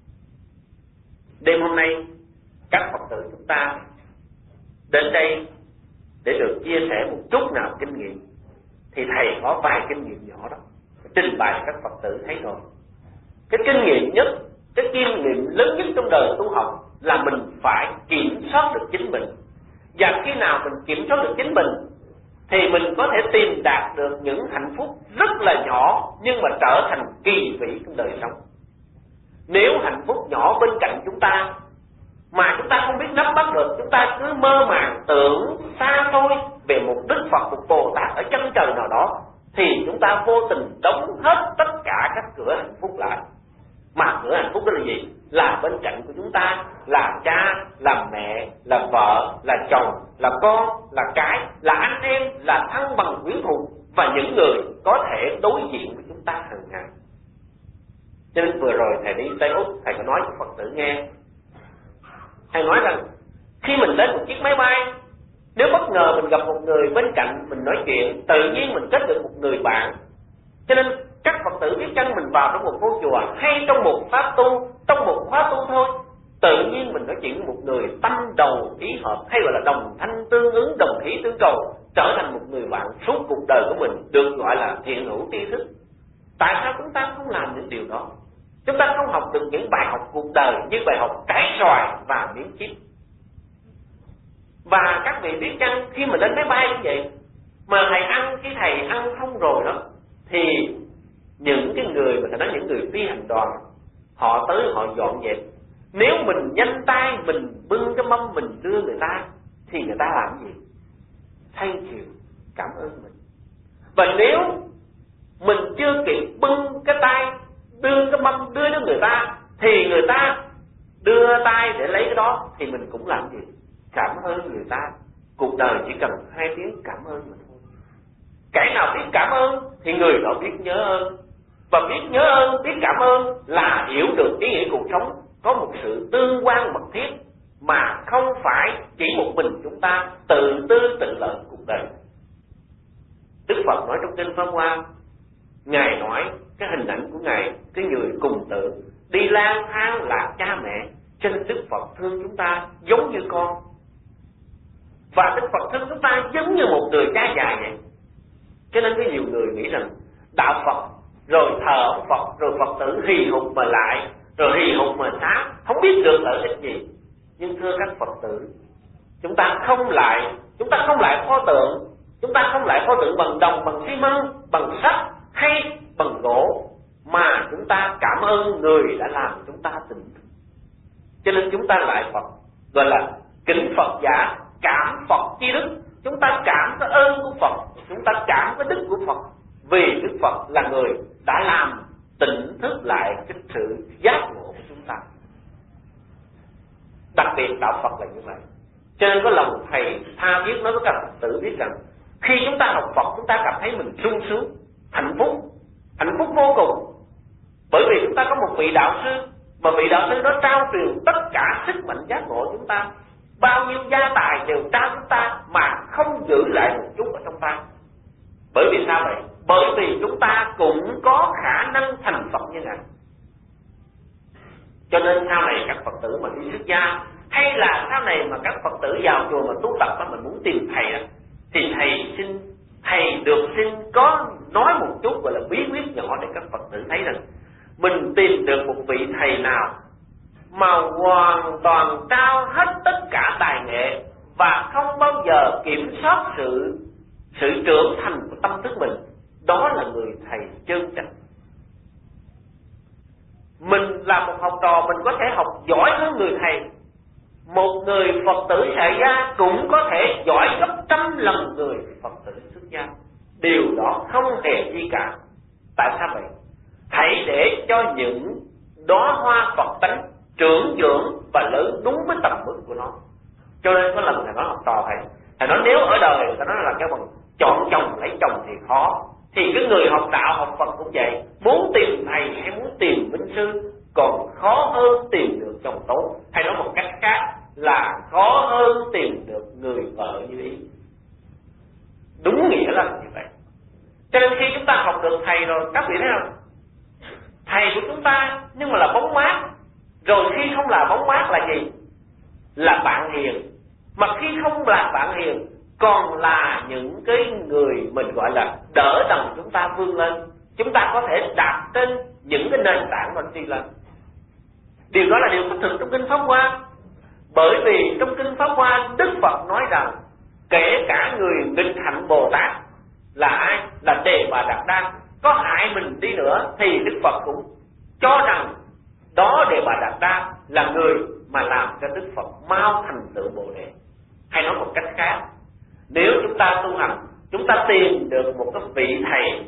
Đêm hôm nay các Phật tử chúng ta đến đây để được chia sẻ một chút nào kinh nghiệm, thì thầy có vài kinh nghiệm nhỏ đó trình bày các Phật tử thấy rồi. Cái kinh nghiệm nhất, cái kinh nghiệm lớn nhất trong đời tu học là mình phải kiểm soát được chính mình. Và khi nào mình kiểm soát được chính mình thì mình có thể tìm đạt được những hạnh phúc rất là nhỏ nhưng mà trở thành kỳ vĩ trong đời sống. Nếu hạnh phúc nhỏ bên cạnh chúng ta mà chúng ta không biết nắm bắt được, chúng ta cứ mơ màng tưởng xa xôi về một Đức Phật, một Bồ Tát ở chân trời nào đó, thì chúng ta vô tình đóng hết tất cả các cửa hạnh phúc lại. Mà cửa hạnh phúc đó là gì? Là bên cạnh của chúng ta, là cha, là mẹ, là vợ, là chồng, là con, là cái, là anh em, là thân bằng quyến thuộc, và những người có thể đối diện với chúng ta hàng ngày. Cho nên vừa rồi thầy đi Tây Úc, thầy có nói cho Phật tử nghe. Thầy nói rằng khi mình lên một chiếc máy bay, nếu bất ngờ mình gặp một người bên cạnh mình nói chuyện, tự nhiên mình kết được một người bạn. Cho nên các Phật tử biết chăng mình vào trong một ngôi chùa hay trong một pháp tu, trong một khóa tu thôi, tự nhiên mình nói chuyện với một người tâm đầu ý hợp, hay gọi là đồng thanh tương ứng, đồng khí tương cầu, trở thành một người bạn suốt cuộc đời của mình, được gọi là thiện hữu tri thức. Tại sao chúng ta không làm những điều đó? Chúng ta không học được những bài học cuộc đời như bài học cải xoài và miếng chip. Và các vị biết chăng, khi mà lên máy bay như vậy mà thầy ăn, khi thầy ăn không rồi đó, thì những cái người mà thầy nói những người phi hành đoàn, họ tới họ dọn dẹp. Nếu mình nhanh tay mình bưng cái mâm mình đưa người ta, thì người ta làm gì? Thank you, cảm ơn mình. Và nếu mình chưa kịp bưng cái tay đưa cái mâm đưa cho người ta, thì người ta đưa tay để lấy cái đó, thì mình cũng làm gì? Cảm ơn người ta. Cuộc đời chỉ cần 2 tiếng cảm ơn mà thôi. Kẻ nào biết cảm ơn thì người đó biết nhớ ơn. Và biết nhớ ơn, biết cảm ơn là hiểu được ý nghĩa cuộc sống, có một sự tương quan mật thiết, mà không phải chỉ một mình chúng ta tự tư tự lợi cuộc đời. Đức Phật nói trong kinh Pháp Hoa, Ngài nói cái hình ảnh của Ngài, cái người cùng tử đi lang thang lạc cha mẹ, cho nên Đức Phật thương chúng ta giống như con. Và Đức Phật thương chúng ta giống như một người cha già vậy. Cho nên có nhiều người nghĩ rằng đạo Phật rồi thờ ông Phật, rồi Phật tử hì hục mà lại, rồi hì hục mà xá, không biết được lợi ích gì. Nhưng thưa các Phật tử, chúng ta không lại pho tượng, chúng ta không lại pho tượng bằng đồng, bằng xi măng, bằng sắt hay bằng gỗ, mà chúng ta cảm ơn người đã làm chúng ta tỉnh thức. Cho nên chúng ta lại Phật, gọi là kính Phật giả, cảm Phật chi đức. Chúng ta cảm cái ơn của Phật, chúng ta cảm cái đức của Phật, vì Đức Phật là người đã làm tỉnh thức lại cái sự giác ngộ của chúng ta. Đặc biệt đạo Phật là như vậy. Cho nên có lòng thầy tha thiết nói với các Phật tử biết rằng, khi chúng ta học Phật, chúng ta cảm thấy mình sung sướng, hạnh phúc vô cùng. Bởi vì chúng ta có một vị đạo sư, mà vị đạo sư đó trao truyền tất cả sức mạnh giác ngộ chúng ta. Bao nhiêu gia tài đều trao chúng ta mà không giữ lại một chút ở trong ta. Bởi vì sao vậy? Bởi vì chúng ta cũng có khả năng thành Phật như Ngài. Cho nên sau này các Phật tử mà đi xuất gia, hay là sau này mà các Phật tử vào chùa mà tu tập, mà mình muốn tìm thầy đó, thì thầy được xin có nói một chút gọi là bí quyết nhỏ để các Phật tử thấy rằng mình tìm được một vị thầy nào mà hoàn toàn trao hết tất cả tài nghệ và không bao giờ kiểm soát sự trưởng thành của tâm thức mình, đó là người thầy chân chánh. Mình là một học trò, mình có thể học giỏi hơn người thầy. Một người Phật tử tại gia cũng có thể giỏi gấp 100 lần người Phật tử xuất gia. Điều đó không hề gì cả. Tại sao vậy? Hãy để cho những đóa hoa Phật tánh trưởng dưỡng và lớn đúng với tầm mức của nó. Cho nên có lần thầy nói học trò thầy nói nếu ở đời người ta nói là cái bằng chọn chồng lấy chồng thì khó, thì cái người học đạo học Phật cũng vậy. Muốn tìm thầy hay muốn tìm minh sư còn khó hơn tìm được chồng tốt. Hay nói một cách khác là khó hơn tìm được người vợ như ý. Đúng nghĩa là như vậy. Cho nên khi chúng ta học được thầy rồi, các vị thấy không? Thầy của chúng ta nhưng mà là bóng mát. Rồi khi không là bóng mát là gì? Là bạn hiền. Mà khi không là bạn hiền, còn là những cái người mình gọi là đỡ đần chúng ta vươn lên. Chúng ta có thể đạt trên những cái nền tảng mình đi lên. Điều đó là điều có thực trong kinh Pháp Hoa. Bởi vì trong kinh Pháp Hoa, Đức Phật nói rằng kể cả người nghịch hạnh Bồ Tát là ai? Là Đề Bà Đạt Đa, có hại mình đi nữa thì Đức Phật cũng cho rằng đó Đề Bà Đạt Đa là người mà làm cho Đức Phật mau thành tựu Bồ Đề. Hay nói một cách khác, nếu chúng ta tu hành, chúng ta tìm được một cái vị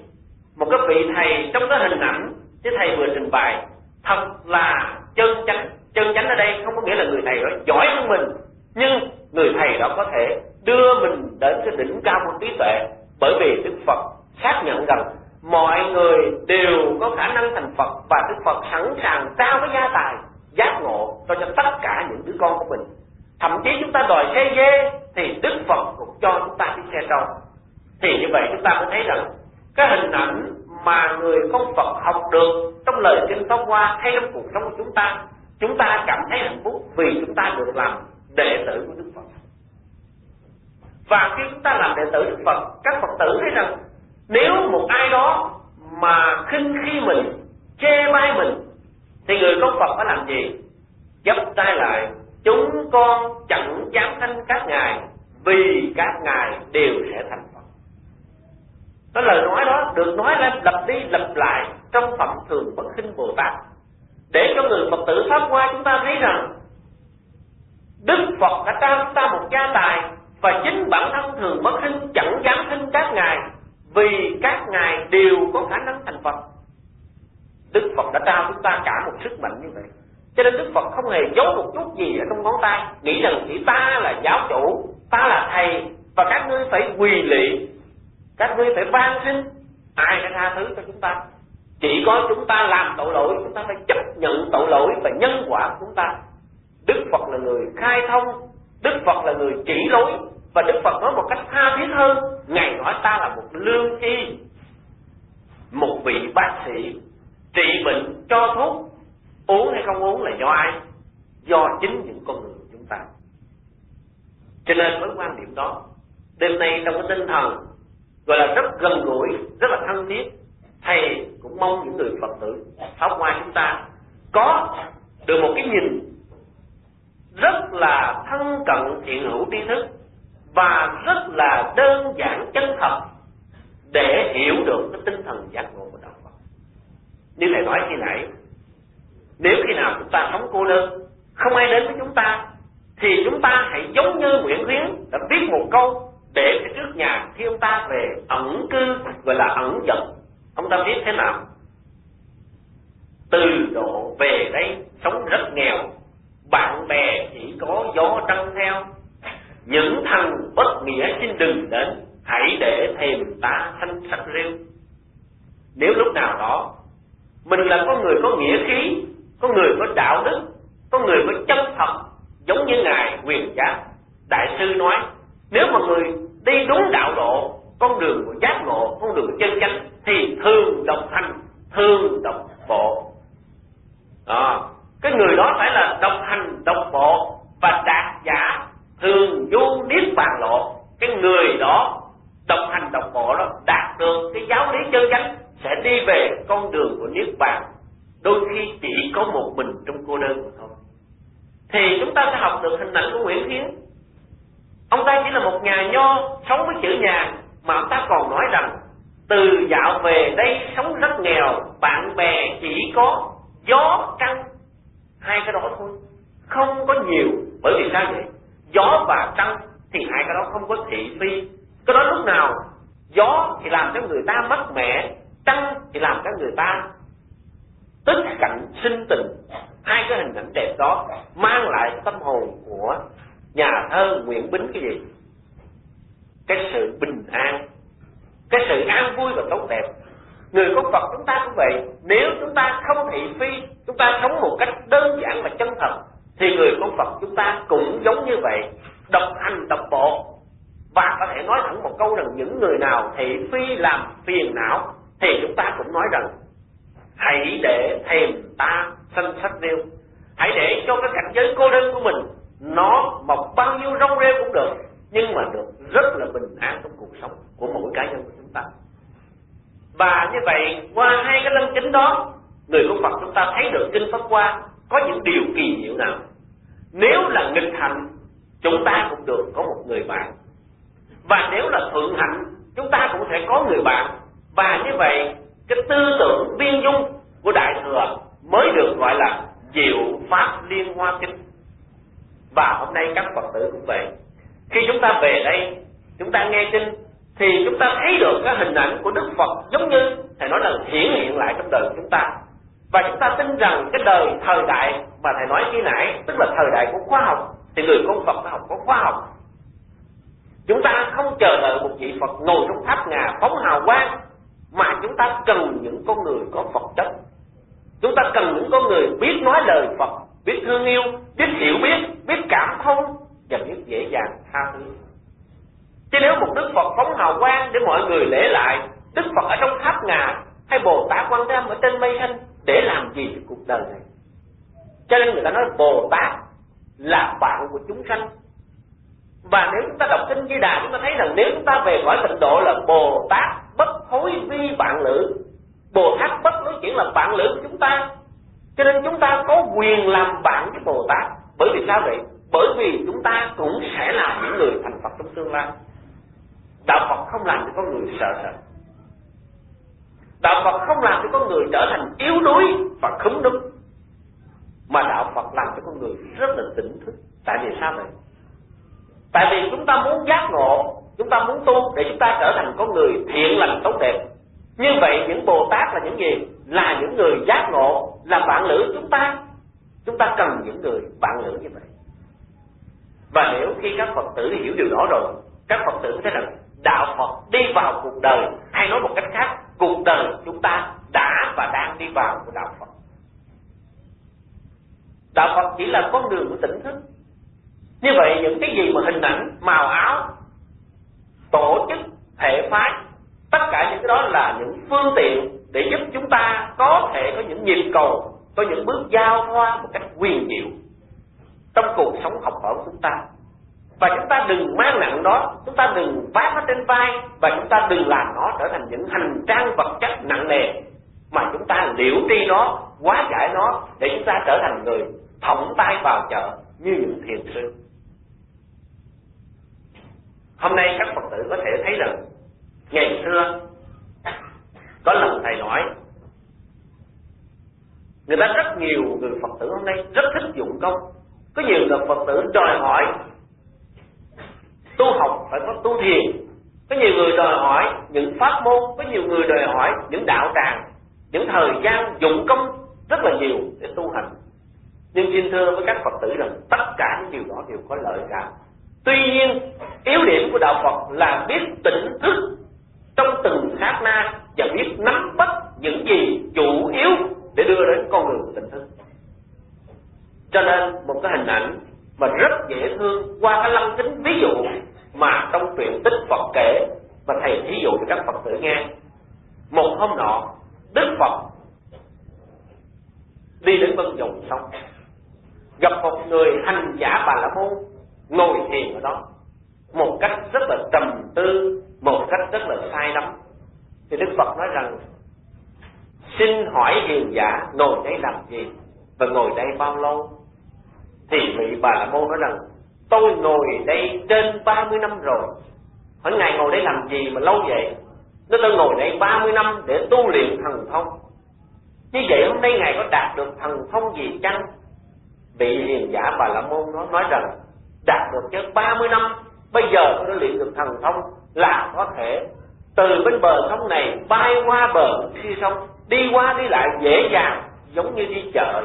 thầy trong cái hình ảnh cái thầy vừa trình bày thật là chân chánh. Chân chánh ở đây không có nghĩa là người thầy đó giỏi hơn mình, nhưng người thầy đó có thể đưa mình đến cái đỉnh cao của trí tuệ. Bởi vì Đức Phật xác nhận rằng mọi người đều có khả năng thành Phật, và Đức Phật sẵn sàng trao cái gia tài giác ngộ cho tất cả những đứa con của mình. Thậm chí chúng ta đòi xe dê thì Đức Phật cũng cho chúng ta chiếc xe trâu. Thì như vậy chúng ta mới thấy rằng cái hình ảnh mà người con Phật học được trong lời kinh Pháp Hoa hay trong cuộc sống của chúng ta cảm thấy hạnh phúc vì chúng ta được làm đệ tử của Đức Phật. Và khi chúng ta làm đệ tử Đức Phật, các Phật tử thấy rằng nếu một ai đó mà khinh khi mình, chê bai mình, thì người con Phật phải làm gì? Chắp tay lại: chúng con chẳng dám khinh các ngài, vì các ngài đều sẽ thành Phật. Cái lời nói đó được nói lên lặp đi lặp lại trong phẩm Thường Bất Khinh Bồ Tát, để cho người Phật tử pháp qua chúng ta thấy rằng Đức Phật đã trao chúng ta một gia tài, và chính bản thân Thường Bất Khinh chẳng dám khinh các ngài, vì các ngài đều có khả năng thành Phật. Đức Phật đã trao chúng ta cả một sức mạnh như vậy, cho nên Đức Phật không hề giấu một chút gì ở trong ngón tay, nghĩ rằng chỉ ta là giáo chủ, ta là thầy, và các ngươi phải quỳ lạy, các ngươi phải van xin, ai sẽ tha thứ cho chúng ta? Chỉ có chúng ta làm tội lỗi, chúng ta phải chấp nhận tội lỗi và nhân quả của chúng ta. Đức Phật là người khai thông, Đức Phật là người chỉ lối, và Đức Phật nói một cách tha thiết hơn. Ngài nói ta là một lương y, một vị bác sĩ trị bệnh cho thuốc, uống hay không uống là do ai? Do chính những con người của chúng ta. Cho nên với quan điểm đó, đêm nay trong cái tinh thần gọi là rất gần gũi, rất là thân thiết, thầy cũng mong những người Phật tử học ngoài chúng ta có được một cái nhìn rất là thân cận thiện hữu tri thức, và rất là đơn giản chân thật, để hiểu được cái tinh thần giác ngộ của đạo Phật. Như thầy nói khi nãy, nếu khi nào chúng ta sống cô đơn, không ai đến với chúng ta, thì chúng ta hãy giống như Nguyễn Khuyến đã viết một câu để trước nhà khi ông ta về ẩn cư, gọi là ẩn dật. Ông ta viết thế nào? Từ độ về đây sống rất nghèo, bạn bè chỉ có gió trăng theo, những thằng bất nghĩa xin đừng đến, hãy để thèm ta thanh sắc rêu. Nếu lúc nào đó mình là con người có nghĩa khí, con người có đạo đức, con người có chân thật, giống như ngài Quyền Giác đại sư nói, nếu mà người đi đúng đạo độ, con đường của giác ngộ, con đường của chân chánh, thì thường độc hành, thường độc bộ. Cái người đó phải là độc hành độc bộ và đạt giả thường du niết bàn lộ. Cái người đó độc hành độc bộ đó đạt được cái giáo lý chân chánh, sẽ đi về con đường của niết bàn, đôi khi chỉ có một mình trong cô đơn mà thôi. Thì chúng ta sẽ học được hình ảnh của Nguyễn Hiến. Ông ta chỉ là một nhà nho sống với chữ nhà, mà ông ta còn nói rằng từ dạo về đây sống rất nghèo, bạn bè chỉ có gió trăng. Hai cái đó thôi, không có nhiều. Bởi vì sao vậy? Gió và trăng thì hai cái đó không có thị phi. Cái đó lúc nào gió thì làm cho người ta mất mẻ, trăng thì làm cho người ta tức cảnh sinh tình. Hai cái hình ảnh đẹp đó mang lại tâm hồn của nhà thơ Nguyễn Bính cái gì? Cái sự bình an, cái sự an vui và tốt đẹp. Người con Phật chúng ta cũng vậy. Nếu chúng ta không thị phi, chúng ta sống một cách đơn giản và chân thật, thì người con Phật chúng ta cũng giống như vậy, độc hành độc bộ. Và có thể nói thẳng một câu rằng những người nào thị phi làm phiền não, thì chúng ta cũng nói rằng hãy để thèm ta sanh sắc rêu. Hãy để cho cái cảnh giới cô đơn của mình nó mọc bao nhiêu rong rêu cũng được, nhưng mà được rất là bình an trong cuộc sống của mỗi cá nhân của chúng ta. Và như vậy, qua hai cái lăng kính đó, người con Phật chúng ta thấy được kinh Pháp Hoa có những điều kỳ diệu nào. Nếu là nghịch hạnh, chúng ta cũng được có một người bạn. Và nếu là thuận hạnh, chúng ta cũng sẽ có người bạn. Và như vậy, cái tư tưởng viên dung của Đại Thừa mới được gọi là diệu pháp liên hoa kinh. Và hôm nay các Phật tử cũng vậy. Khi chúng ta về đây, chúng ta nghe kinh, thì chúng ta thấy được cái hình ảnh của Đức Phật giống như thầy nói là hiển hiện lại trong đời của chúng ta. Và chúng ta tin rằng cái đời thời đại mà thầy nói khi nãy, tức là thời đại của khoa học, thì người con Phật phải học có khoa học. Chúng ta không chờ đợi một vị Phật ngồi trong tháp ngà phóng hào quang, mà chúng ta cần những con người có Phật chất. Chúng ta cần những con người biết nói lời Phật, biết thương yêu, biết hiểu biết, biết cảm thông và biết dễ dàng tha thứ. Chứ nếu một Đức Phật phóng hào quang để mọi người lễ lại, Đức Phật ở trong tháp ngà hay Bồ Tát Quan Thế Âm ở trên mây xanh, để làm gì cho cuộc đời này? Cho nên người ta nói Bồ Tát là bạn của chúng sanh. Và nếu chúng ta đọc kinh Di Đà, chúng ta thấy rằng nếu chúng ta về cõi tịnh độ là Bồ Tát bất hối vi bạn lữ. Bồ Tát bất nói chuyện là bạn lữ của chúng ta, cho nên chúng ta có quyền làm bạn với Bồ Tát. Bởi vì sao vậy? Bởi vì chúng ta cũng sẽ là những người thành Phật trong tương lai. Đạo Phật không làm cho con người sợ sệt. Đạo Phật không làm cho con người trở thành yếu đuối và khúm núm, mà đạo Phật làm cho con người rất là tỉnh thức. Tại vì sao vậy? Tại vì chúng ta muốn giác ngộ, chúng ta muốn tu để chúng ta trở thành con người thiện lành tốt đẹp. Như vậy những Bồ Tát là những gì? Là những người giác ngộ, là bạn lữ chúng ta. Chúng ta cần những người bạn lữ như vậy. Và nếu khi các Phật tử hiểu điều đó rồi, các Phật tử thấy rằng đạo Phật đi vào cuộc đời, hay nói một cách khác, cuộc đời chúng ta đã và đang đi vào của đạo Phật. Đạo Phật chỉ là con đường của tỉnh thức. Như vậy những cái gì mà hình ảnh, màu áo, tổ chức, thể phái, tất cả những cái đó là những phương tiện để giúp chúng ta có thể có những nhịp cầu, có những bước giao thoa một cách quyền diệu trong cuộc sống học hỏi của chúng ta. Và chúng ta đừng mang nặng đó, chúng ta đừng vác nó trên vai, và chúng ta đừng làm nó trở thành những hành trang vật chất nặng nề, mà chúng ta liễu tri nó, hóa giải nó, để chúng ta trở thành người thõng tay vào chợ như những thiền sư. Hôm nay các Phật tử có thể thấy rằng ngày xưa có lần thầy nói, người ta rất nhiều người Phật tử hôm nay rất thích dụng công. Có nhiều người Phật tử đòi hỏi tu học phải có tu thiền, có nhiều người đòi hỏi những pháp môn, có nhiều người đòi hỏi những đạo tràng, những thời gian dụng công rất là nhiều để tu hành. Nhưng xin thưa với các Phật tử rằng tất cả những điều đó đều có lợi cả. Tuy nhiên yếu điểm của đạo Phật là biết tỉnh thức trong từng sát na và biết nắm bắt những gì chủ yếu để đưa đến con người của tỉnh thức. Cho nên một cái hình ảnh mà rất dễ thương qua cái lăng kính ví dụ mà trong truyện tích Phật kể, và thầy thí dụ cho các Phật tử nghe. Một hôm nọ Đức Phật đi đến bên dòng sông, gặp một người hành giả Bà La Môn ngồi thiền ở đó một cách rất là trầm tư, một cách rất là say đắm. Thì Đức Phật nói rằng: xin hỏi hiền giả ngồi đây làm gì và ngồi đây bao lâu? Thì vị Bà La Môn nói rằng: tôi ngồi đây trên 30 năm rồi. Hỏi ngài ngồi đây làm gì mà lâu vậy? Nói tôi ngồi đây 30 năm để tu luyện thần thông. Như vậy hôm nay ngài có đạt được thần thông gì chăng? Vị hiền giả Bà La Môn nó nói rằng: đạt được chứ, 30 năm bây giờ tôi đã luyện được thần thông là có thể từ bên bờ sông này bay qua bờ kia sông, đi qua đi lại dễ dàng giống như đi chợ.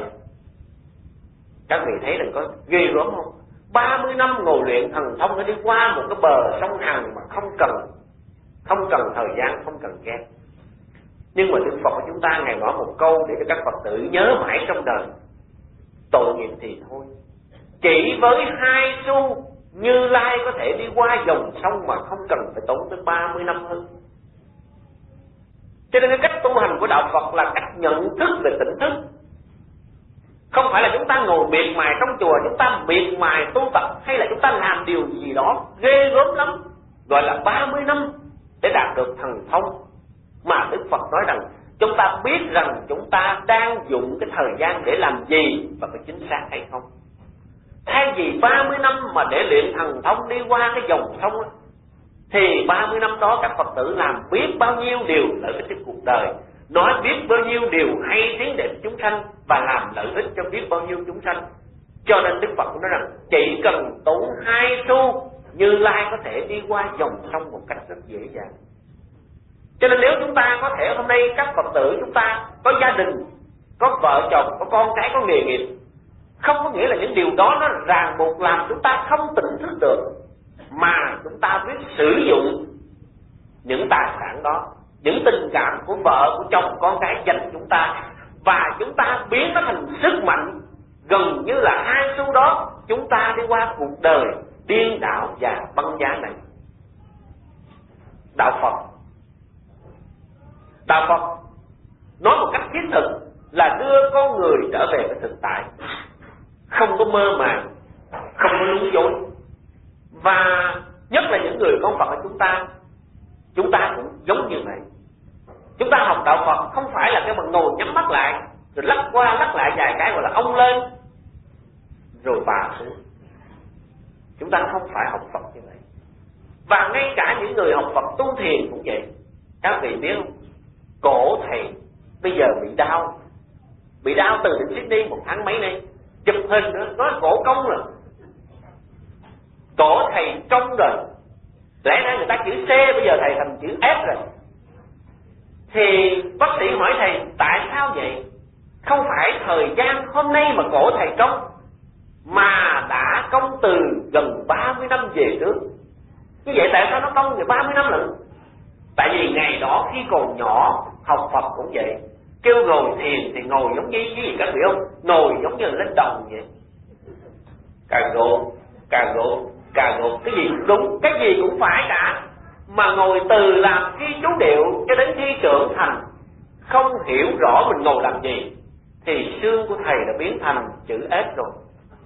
Các vị thấy rằng có ghê gớm không? 30 năm ngồi luyện thần thông để đi qua một cái bờ sông Hằng mà không cần thời gian, không cần ghét. Nhưng mà Đức Phật của chúng ta ngài nói một câu để cho các Phật tử nhớ mãi trong đời: tội nghiệp thì thôi, chỉ với 2 xu Như Lai có thể đi qua dòng sông mà không cần phải tốn tới 30 năm hơn. Cho nên cái cách tu hành của đạo Phật là cách nhận thức về tỉnh thức. Không phải là chúng ta ngồi miệt mài trong chùa, chúng ta miệt mài tu tập, hay là chúng ta làm điều gì đó ghê gớm lắm, gọi là 30 năm để đạt được thần thông. Mà Đức Phật nói rằng chúng ta biết rằng chúng ta đang dùng cái thời gian để làm gì và có chính xác hay không. Thay vì 30 năm mà để luyện thần thông đi qua cái dòng sông đó, thì 30 năm đó các Phật tử làm biết bao nhiêu điều lợi ích cho cuộc đời, nói biết bao nhiêu điều hay tiến đến chúng sanh, và làm lợi ích cho biết bao nhiêu chúng sanh. Cho nên Đức Phật nói rằng chỉ cần tốn 2 xu, Như Lai có thể đi qua dòng sông một cách rất dễ dàng. Cho nên nếu chúng ta có thể hôm nay các Phật tử chúng ta có gia đình, có vợ chồng, có con cái, có nghề nghiệp, không có nghĩa là những điều đó nó ràng buộc làm chúng ta không tỉnh thức được, mà chúng ta biết sử dụng những tài sản đó, những tình cảm của vợ, của chồng, con cái dành cho chúng ta, và chúng ta biến nó thành sức mạnh. Gần như là 2 xu đó chúng ta đi qua cuộc đời điên đảo và băng giá này. Đạo Phật nói một cách thiết thực là đưa con người trở về với thực tại, không có mơ màng, không có lúng dối, Và nhất là những người con Phật của chúng ta cũng giống như vậy. Chúng ta học đạo Phật không phải là cái mà ngồi nhắm mắt lại rồi lắc qua lắc lại vài cái gọi là ông lên rồi bà xuống. Chúng ta không phải học Phật như vậy. Và ngay cả những người học Phật tu thiền cũng vậy. Các vị biết không? Cổ thầy bây giờ bị đau từ đến Sydney 1 tháng mấy nay, chụp hình nữa nói cổ cong rồi, cổ thầy cong rồi. Lẽ ra người ta chữ C bây giờ thầy thành chữ F rồi. Thì bác sĩ hỏi thầy tại sao vậy? Không phải thời gian hôm nay mà cổ thầy cong, mà đã cong từ gần 30 năm về trước. Như vậy tại sao nó cong về 30 năm lận? Tại vì ngày đó khi còn nhỏ học Phật cũng vậy, kêu ngồi thiền thì ngồi giống như cái gì các vị không? Ngồi giống như lên đồng vậy. Cà gỗ, cái gì cũng đúng, cái gì cũng phải cả. Mà ngồi từ làm khi chú điệu cho đến khi trưởng thành, không hiểu rõ mình ngồi làm gì, thì xương của thầy đã biến thành chữ S rồi.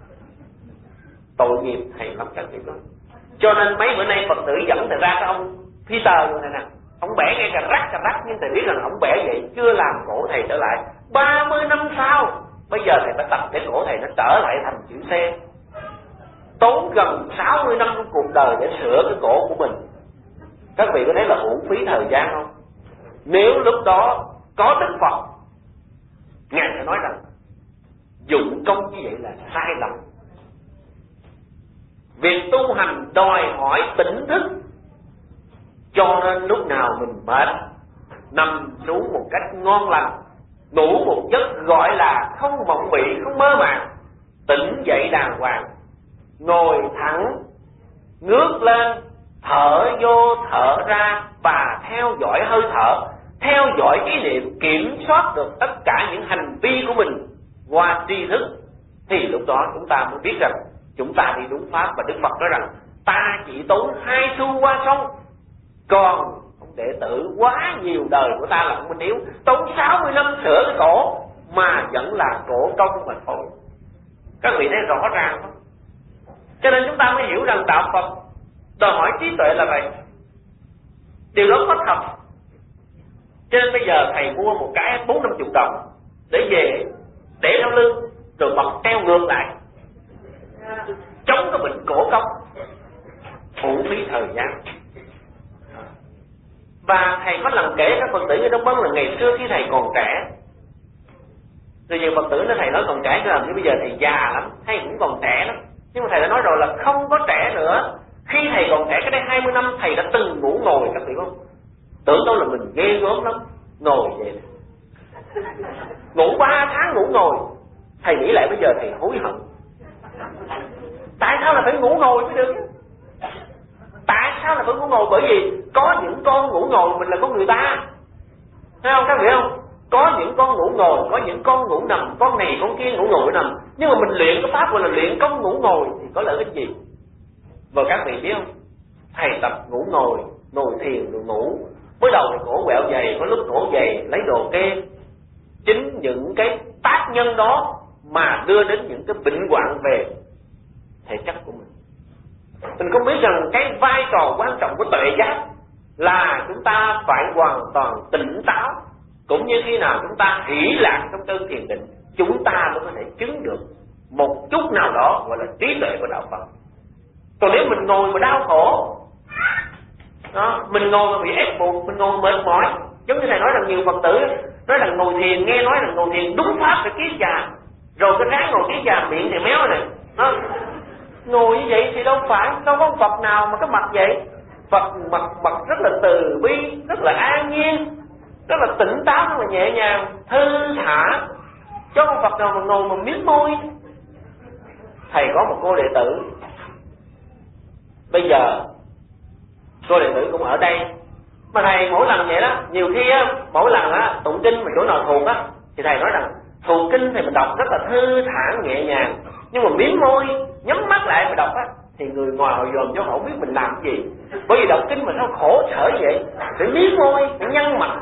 Tội nghiệp thầy lắm các vị đó. Cho nên mấy bữa nay Phật tử dẫn thầy ra cái ông Peter rồi này nè, ông bẻ ngay cà rắc, nhưng thầy biết rằng ông bẻ vậy chưa làm cổ thầy trở lại. 30 năm sau, bây giờ thầy phải tập để cổ thầy nó trở lại thành chữ C. Tốn gần 60 năm của cuộc đời để sửa cái cổ của mình. Các vị có thấy là uổng phí thời gian không? Nếu lúc đó có Đức Phật, Ngài sẽ nói rằng dụng công như vậy là sai lầm. Việc tu hành đòi hỏi tỉnh thức, cho nên lúc nào mình mệt, nằm xuống một cách ngon lành, ngủ một giấc gọi là không mộng mị, không mơ màng, tỉnh dậy đàng hoàng, ngồi thẳng, ngước lên, thở vô thở ra và theo dõi hơi thở, theo dõi ý niệm, kiểm soát được tất cả những hành vi của mình qua tri thức, thì lúc đó chúng ta mới biết rằng chúng ta đi đúng pháp. Và Đức Phật nói rằng ta chỉ tốn 2 xu qua sông, còn ông đệ tử quá nhiều đời của ta là ông Minh Hiếu tốn 60 năm sửa cái cổ mà vẫn là cổ công mà thôi. Các vị thấy rõ ràng không? Cho nên chúng ta mới hiểu rằng đạo Phật đòi hỏi trí tuệ là vậy. Điều đó có thật. Cho nên bây giờ thầy mua một cái 40-50 đồng để về để theo lưng rồi bật treo ngược lại, chống cái bệnh cổ cong, uổng phí thời gian. Và thầy có lần kể các Phật tử ở Đông Bắc là ngày xưa khi thầy còn trẻ, rồi nhiều Phật tử nói thầy nói còn trẻ chứ bây giờ thầy già lắm, thầy cũng còn trẻ lắm. Nhưng mà thầy đã nói rồi là không có trẻ nữa. Khi thầy còn trẻ, cái đây 20 năm thầy đã từng ngủ ngồi, các vị không? Tưởng đâu là mình ghê gớm lắm, ngồi vậy này. Ngủ 3 tháng ngủ ngồi. Thầy nghĩ lại bây giờ thầy hối hận. Tại sao là phải ngủ ngồi mới được? Tại sao là phải ngủ ngồi? Bởi vì có những con ngủ ngồi mình là con người ta, thấy không các vị không? Có những con ngủ ngồi, có những con ngủ nằm, con này con kia ngủ ngồi nằm. Nhưng mà mình luyện cái pháp gọi là luyện công ngủ ngồi thì có lợi ích gì? Và các vị biết không? Thầy tập ngủ ngồi thiền rồi ngủ. Mới đầu thì cổ quẹo dày, có lúc cổ dày lấy đồ kê. Chính những cái tác nhân đó mà đưa đến những cái bệnh hoạn về thể chất của mình. Mình không biết rằng cái vai trò quan trọng của tuệ giác là chúng ta phải hoàn toàn tỉnh táo. Cũng như khi nào chúng ta hỷ lạc trong cơn thiền định, chúng ta mới có thể chứng được một chút nào đó gọi là trí tuệ của đạo Phật. Còn nếu mình ngồi mà đau khổ đó, mình ngồi mà bị ép buộc, mình ngồi mệt mỏi, giống như thầy nói rằng nhiều Phật tử nói rằng ngồi thiền, nghe nói rằng ngồi thiền đúng pháp phải kiết già, rồi cái ráng ngồi kiết già miệng thì méo này đó. Ngồi như vậy thì đâu có Phật nào mà cái mặt vậy. Phật mặt rất là từ bi, rất là an nhiên, rất là tỉnh táo, rất là nhẹ nhàng, thư thả. Chứ không Phật nào mà ngồi mà miếng môi. Thầy có một cô đệ tử, bây giờ cô đệ tử cũng ở đây, mà thầy mỗi lần vậy đó, nhiều khi á, mỗi lần á tụng kinh mà chỗ nào thuộc á, thì thầy nói rằng thuộc kinh thì mình đọc rất là thư thản nhẹ nhàng, nhưng mà miếng môi nhắm mắt lại mà đọc á thì người ngoài họ dòm cho họ không biết mình làm cái gì. Bởi vì đọc kinh mà sao khổ sở vậy, phải miếng môi, phải nhăn mặt.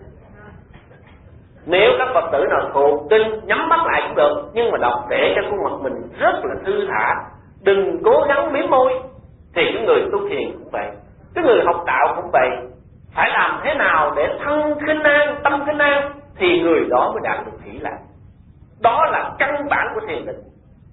Nếu các Phật tử nào thuộc kinh nhắm mắt lại cũng được, nhưng mà đọc để cho khuôn mặt mình rất là thư thả, đừng cố gắng miếm môi. Thì cái người tu thiền cũng vậy, cái người học đạo cũng vậy. Phải làm thế nào để thân khinh an, tâm khinh an thì người đó mới đạt được hỷ lạc. Đó là căn bản của thiền định.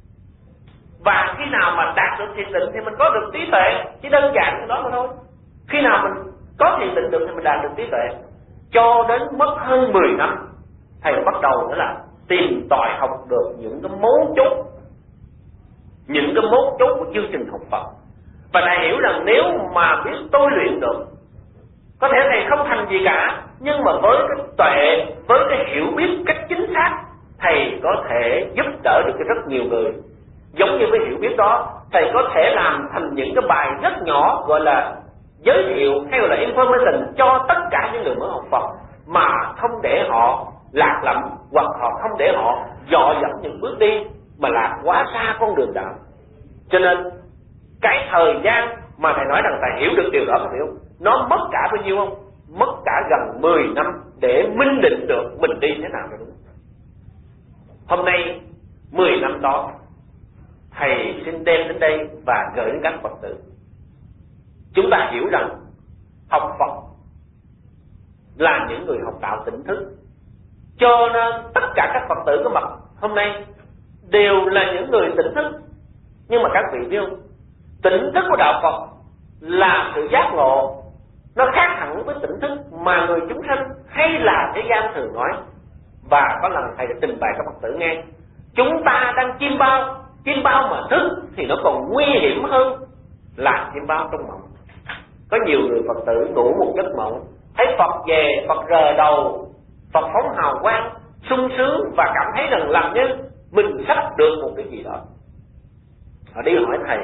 Và khi nào mà đạt được thiền định thì mình có được trí tuệ, chỉ đơn giản như đó mà thôi. Khi nào mình có thiền định được thì mình đạt được trí tuệ. Cho đến mất hơn 10 năm thầy bắt đầu nữa là tìm tòi học được những cái mấu chốt, những cái mấu chốt của chương trình học Phật. Và thầy hiểu rằng nếu mà biết tôi luyện được, có thể thầy không thành gì cả, nhưng mà với cái tuệ, với cái hiểu biết cách chính xác, thầy có thể giúp đỡ được rất nhiều người. Giống như với hiểu biết đó, thầy có thể làm thành những cái bài rất nhỏ gọi là giới thiệu hay gọi là information cho tất cả những người mới học Phật, mà không để họ lạc lầm, hoặc họ không để họ dò dẫm những bước đi mà lạc quá xa con đường đạo. Cho nên cái thời gian mà thầy nói rằng thầy hiểu được điều đó, thầy hiểu nó mất cả bao nhiêu không? Mất cả gần 10 năm để minh định được mình đi thế nào cho đúng. Hôm nay 10 năm đó thầy xin đem đến đây và gửi đến các Phật tử. Chúng ta hiểu rằng học Phật là những người học đạo tỉnh thức, cho nên tất cả các Phật tử có mặt hôm nay đều là những người tỉnh thức. Nhưng mà các vị biết không, tỉnh thức của đạo Phật là sự giác ngộ, nó khác hẳn với tỉnh thức mà người chúng sanh hay là thế gian thường nói. Và có lần thầy đã trình bày các Phật tử nghe, chúng ta đang chim bao mà thức thì nó còn nguy hiểm hơn là chim bao trong mộng. Có nhiều người Phật tử ngủ một giấc mộng, thấy Phật về, Phật rờ đầu, Phật phóng hào quang, sung sướng và cảm thấy rằng làm như mình sắp được một cái gì đó. Họ đi hỏi thầy,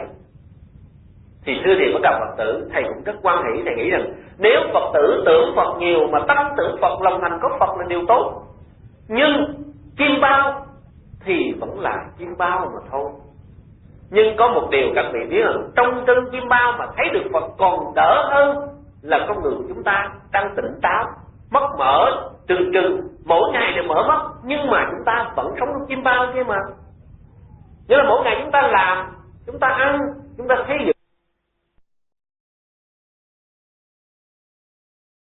thì thưa thiệt với các Phật tử, thầy cũng rất hoan hỷ. Thầy nghĩ rằng nếu Phật tử tưởng Phật nhiều mà tâm tưởng Phật, lòng thành có Phật là điều tốt. Nhưng chim bao thì vẫn là chim bao mà thôi. Nhưng có một điều các vị biết là trong chân chim bao mà thấy được Phật còn đỡ hơn là con người của chúng ta đang tỉnh táo, mắt mở trừng trừng, mỗi ngày đều mở mắt, nhưng mà chúng ta vẫn sống trong chim bao kia mà. Nghĩa là mỗi ngày chúng ta làm, chúng ta ăn, chúng ta thấy được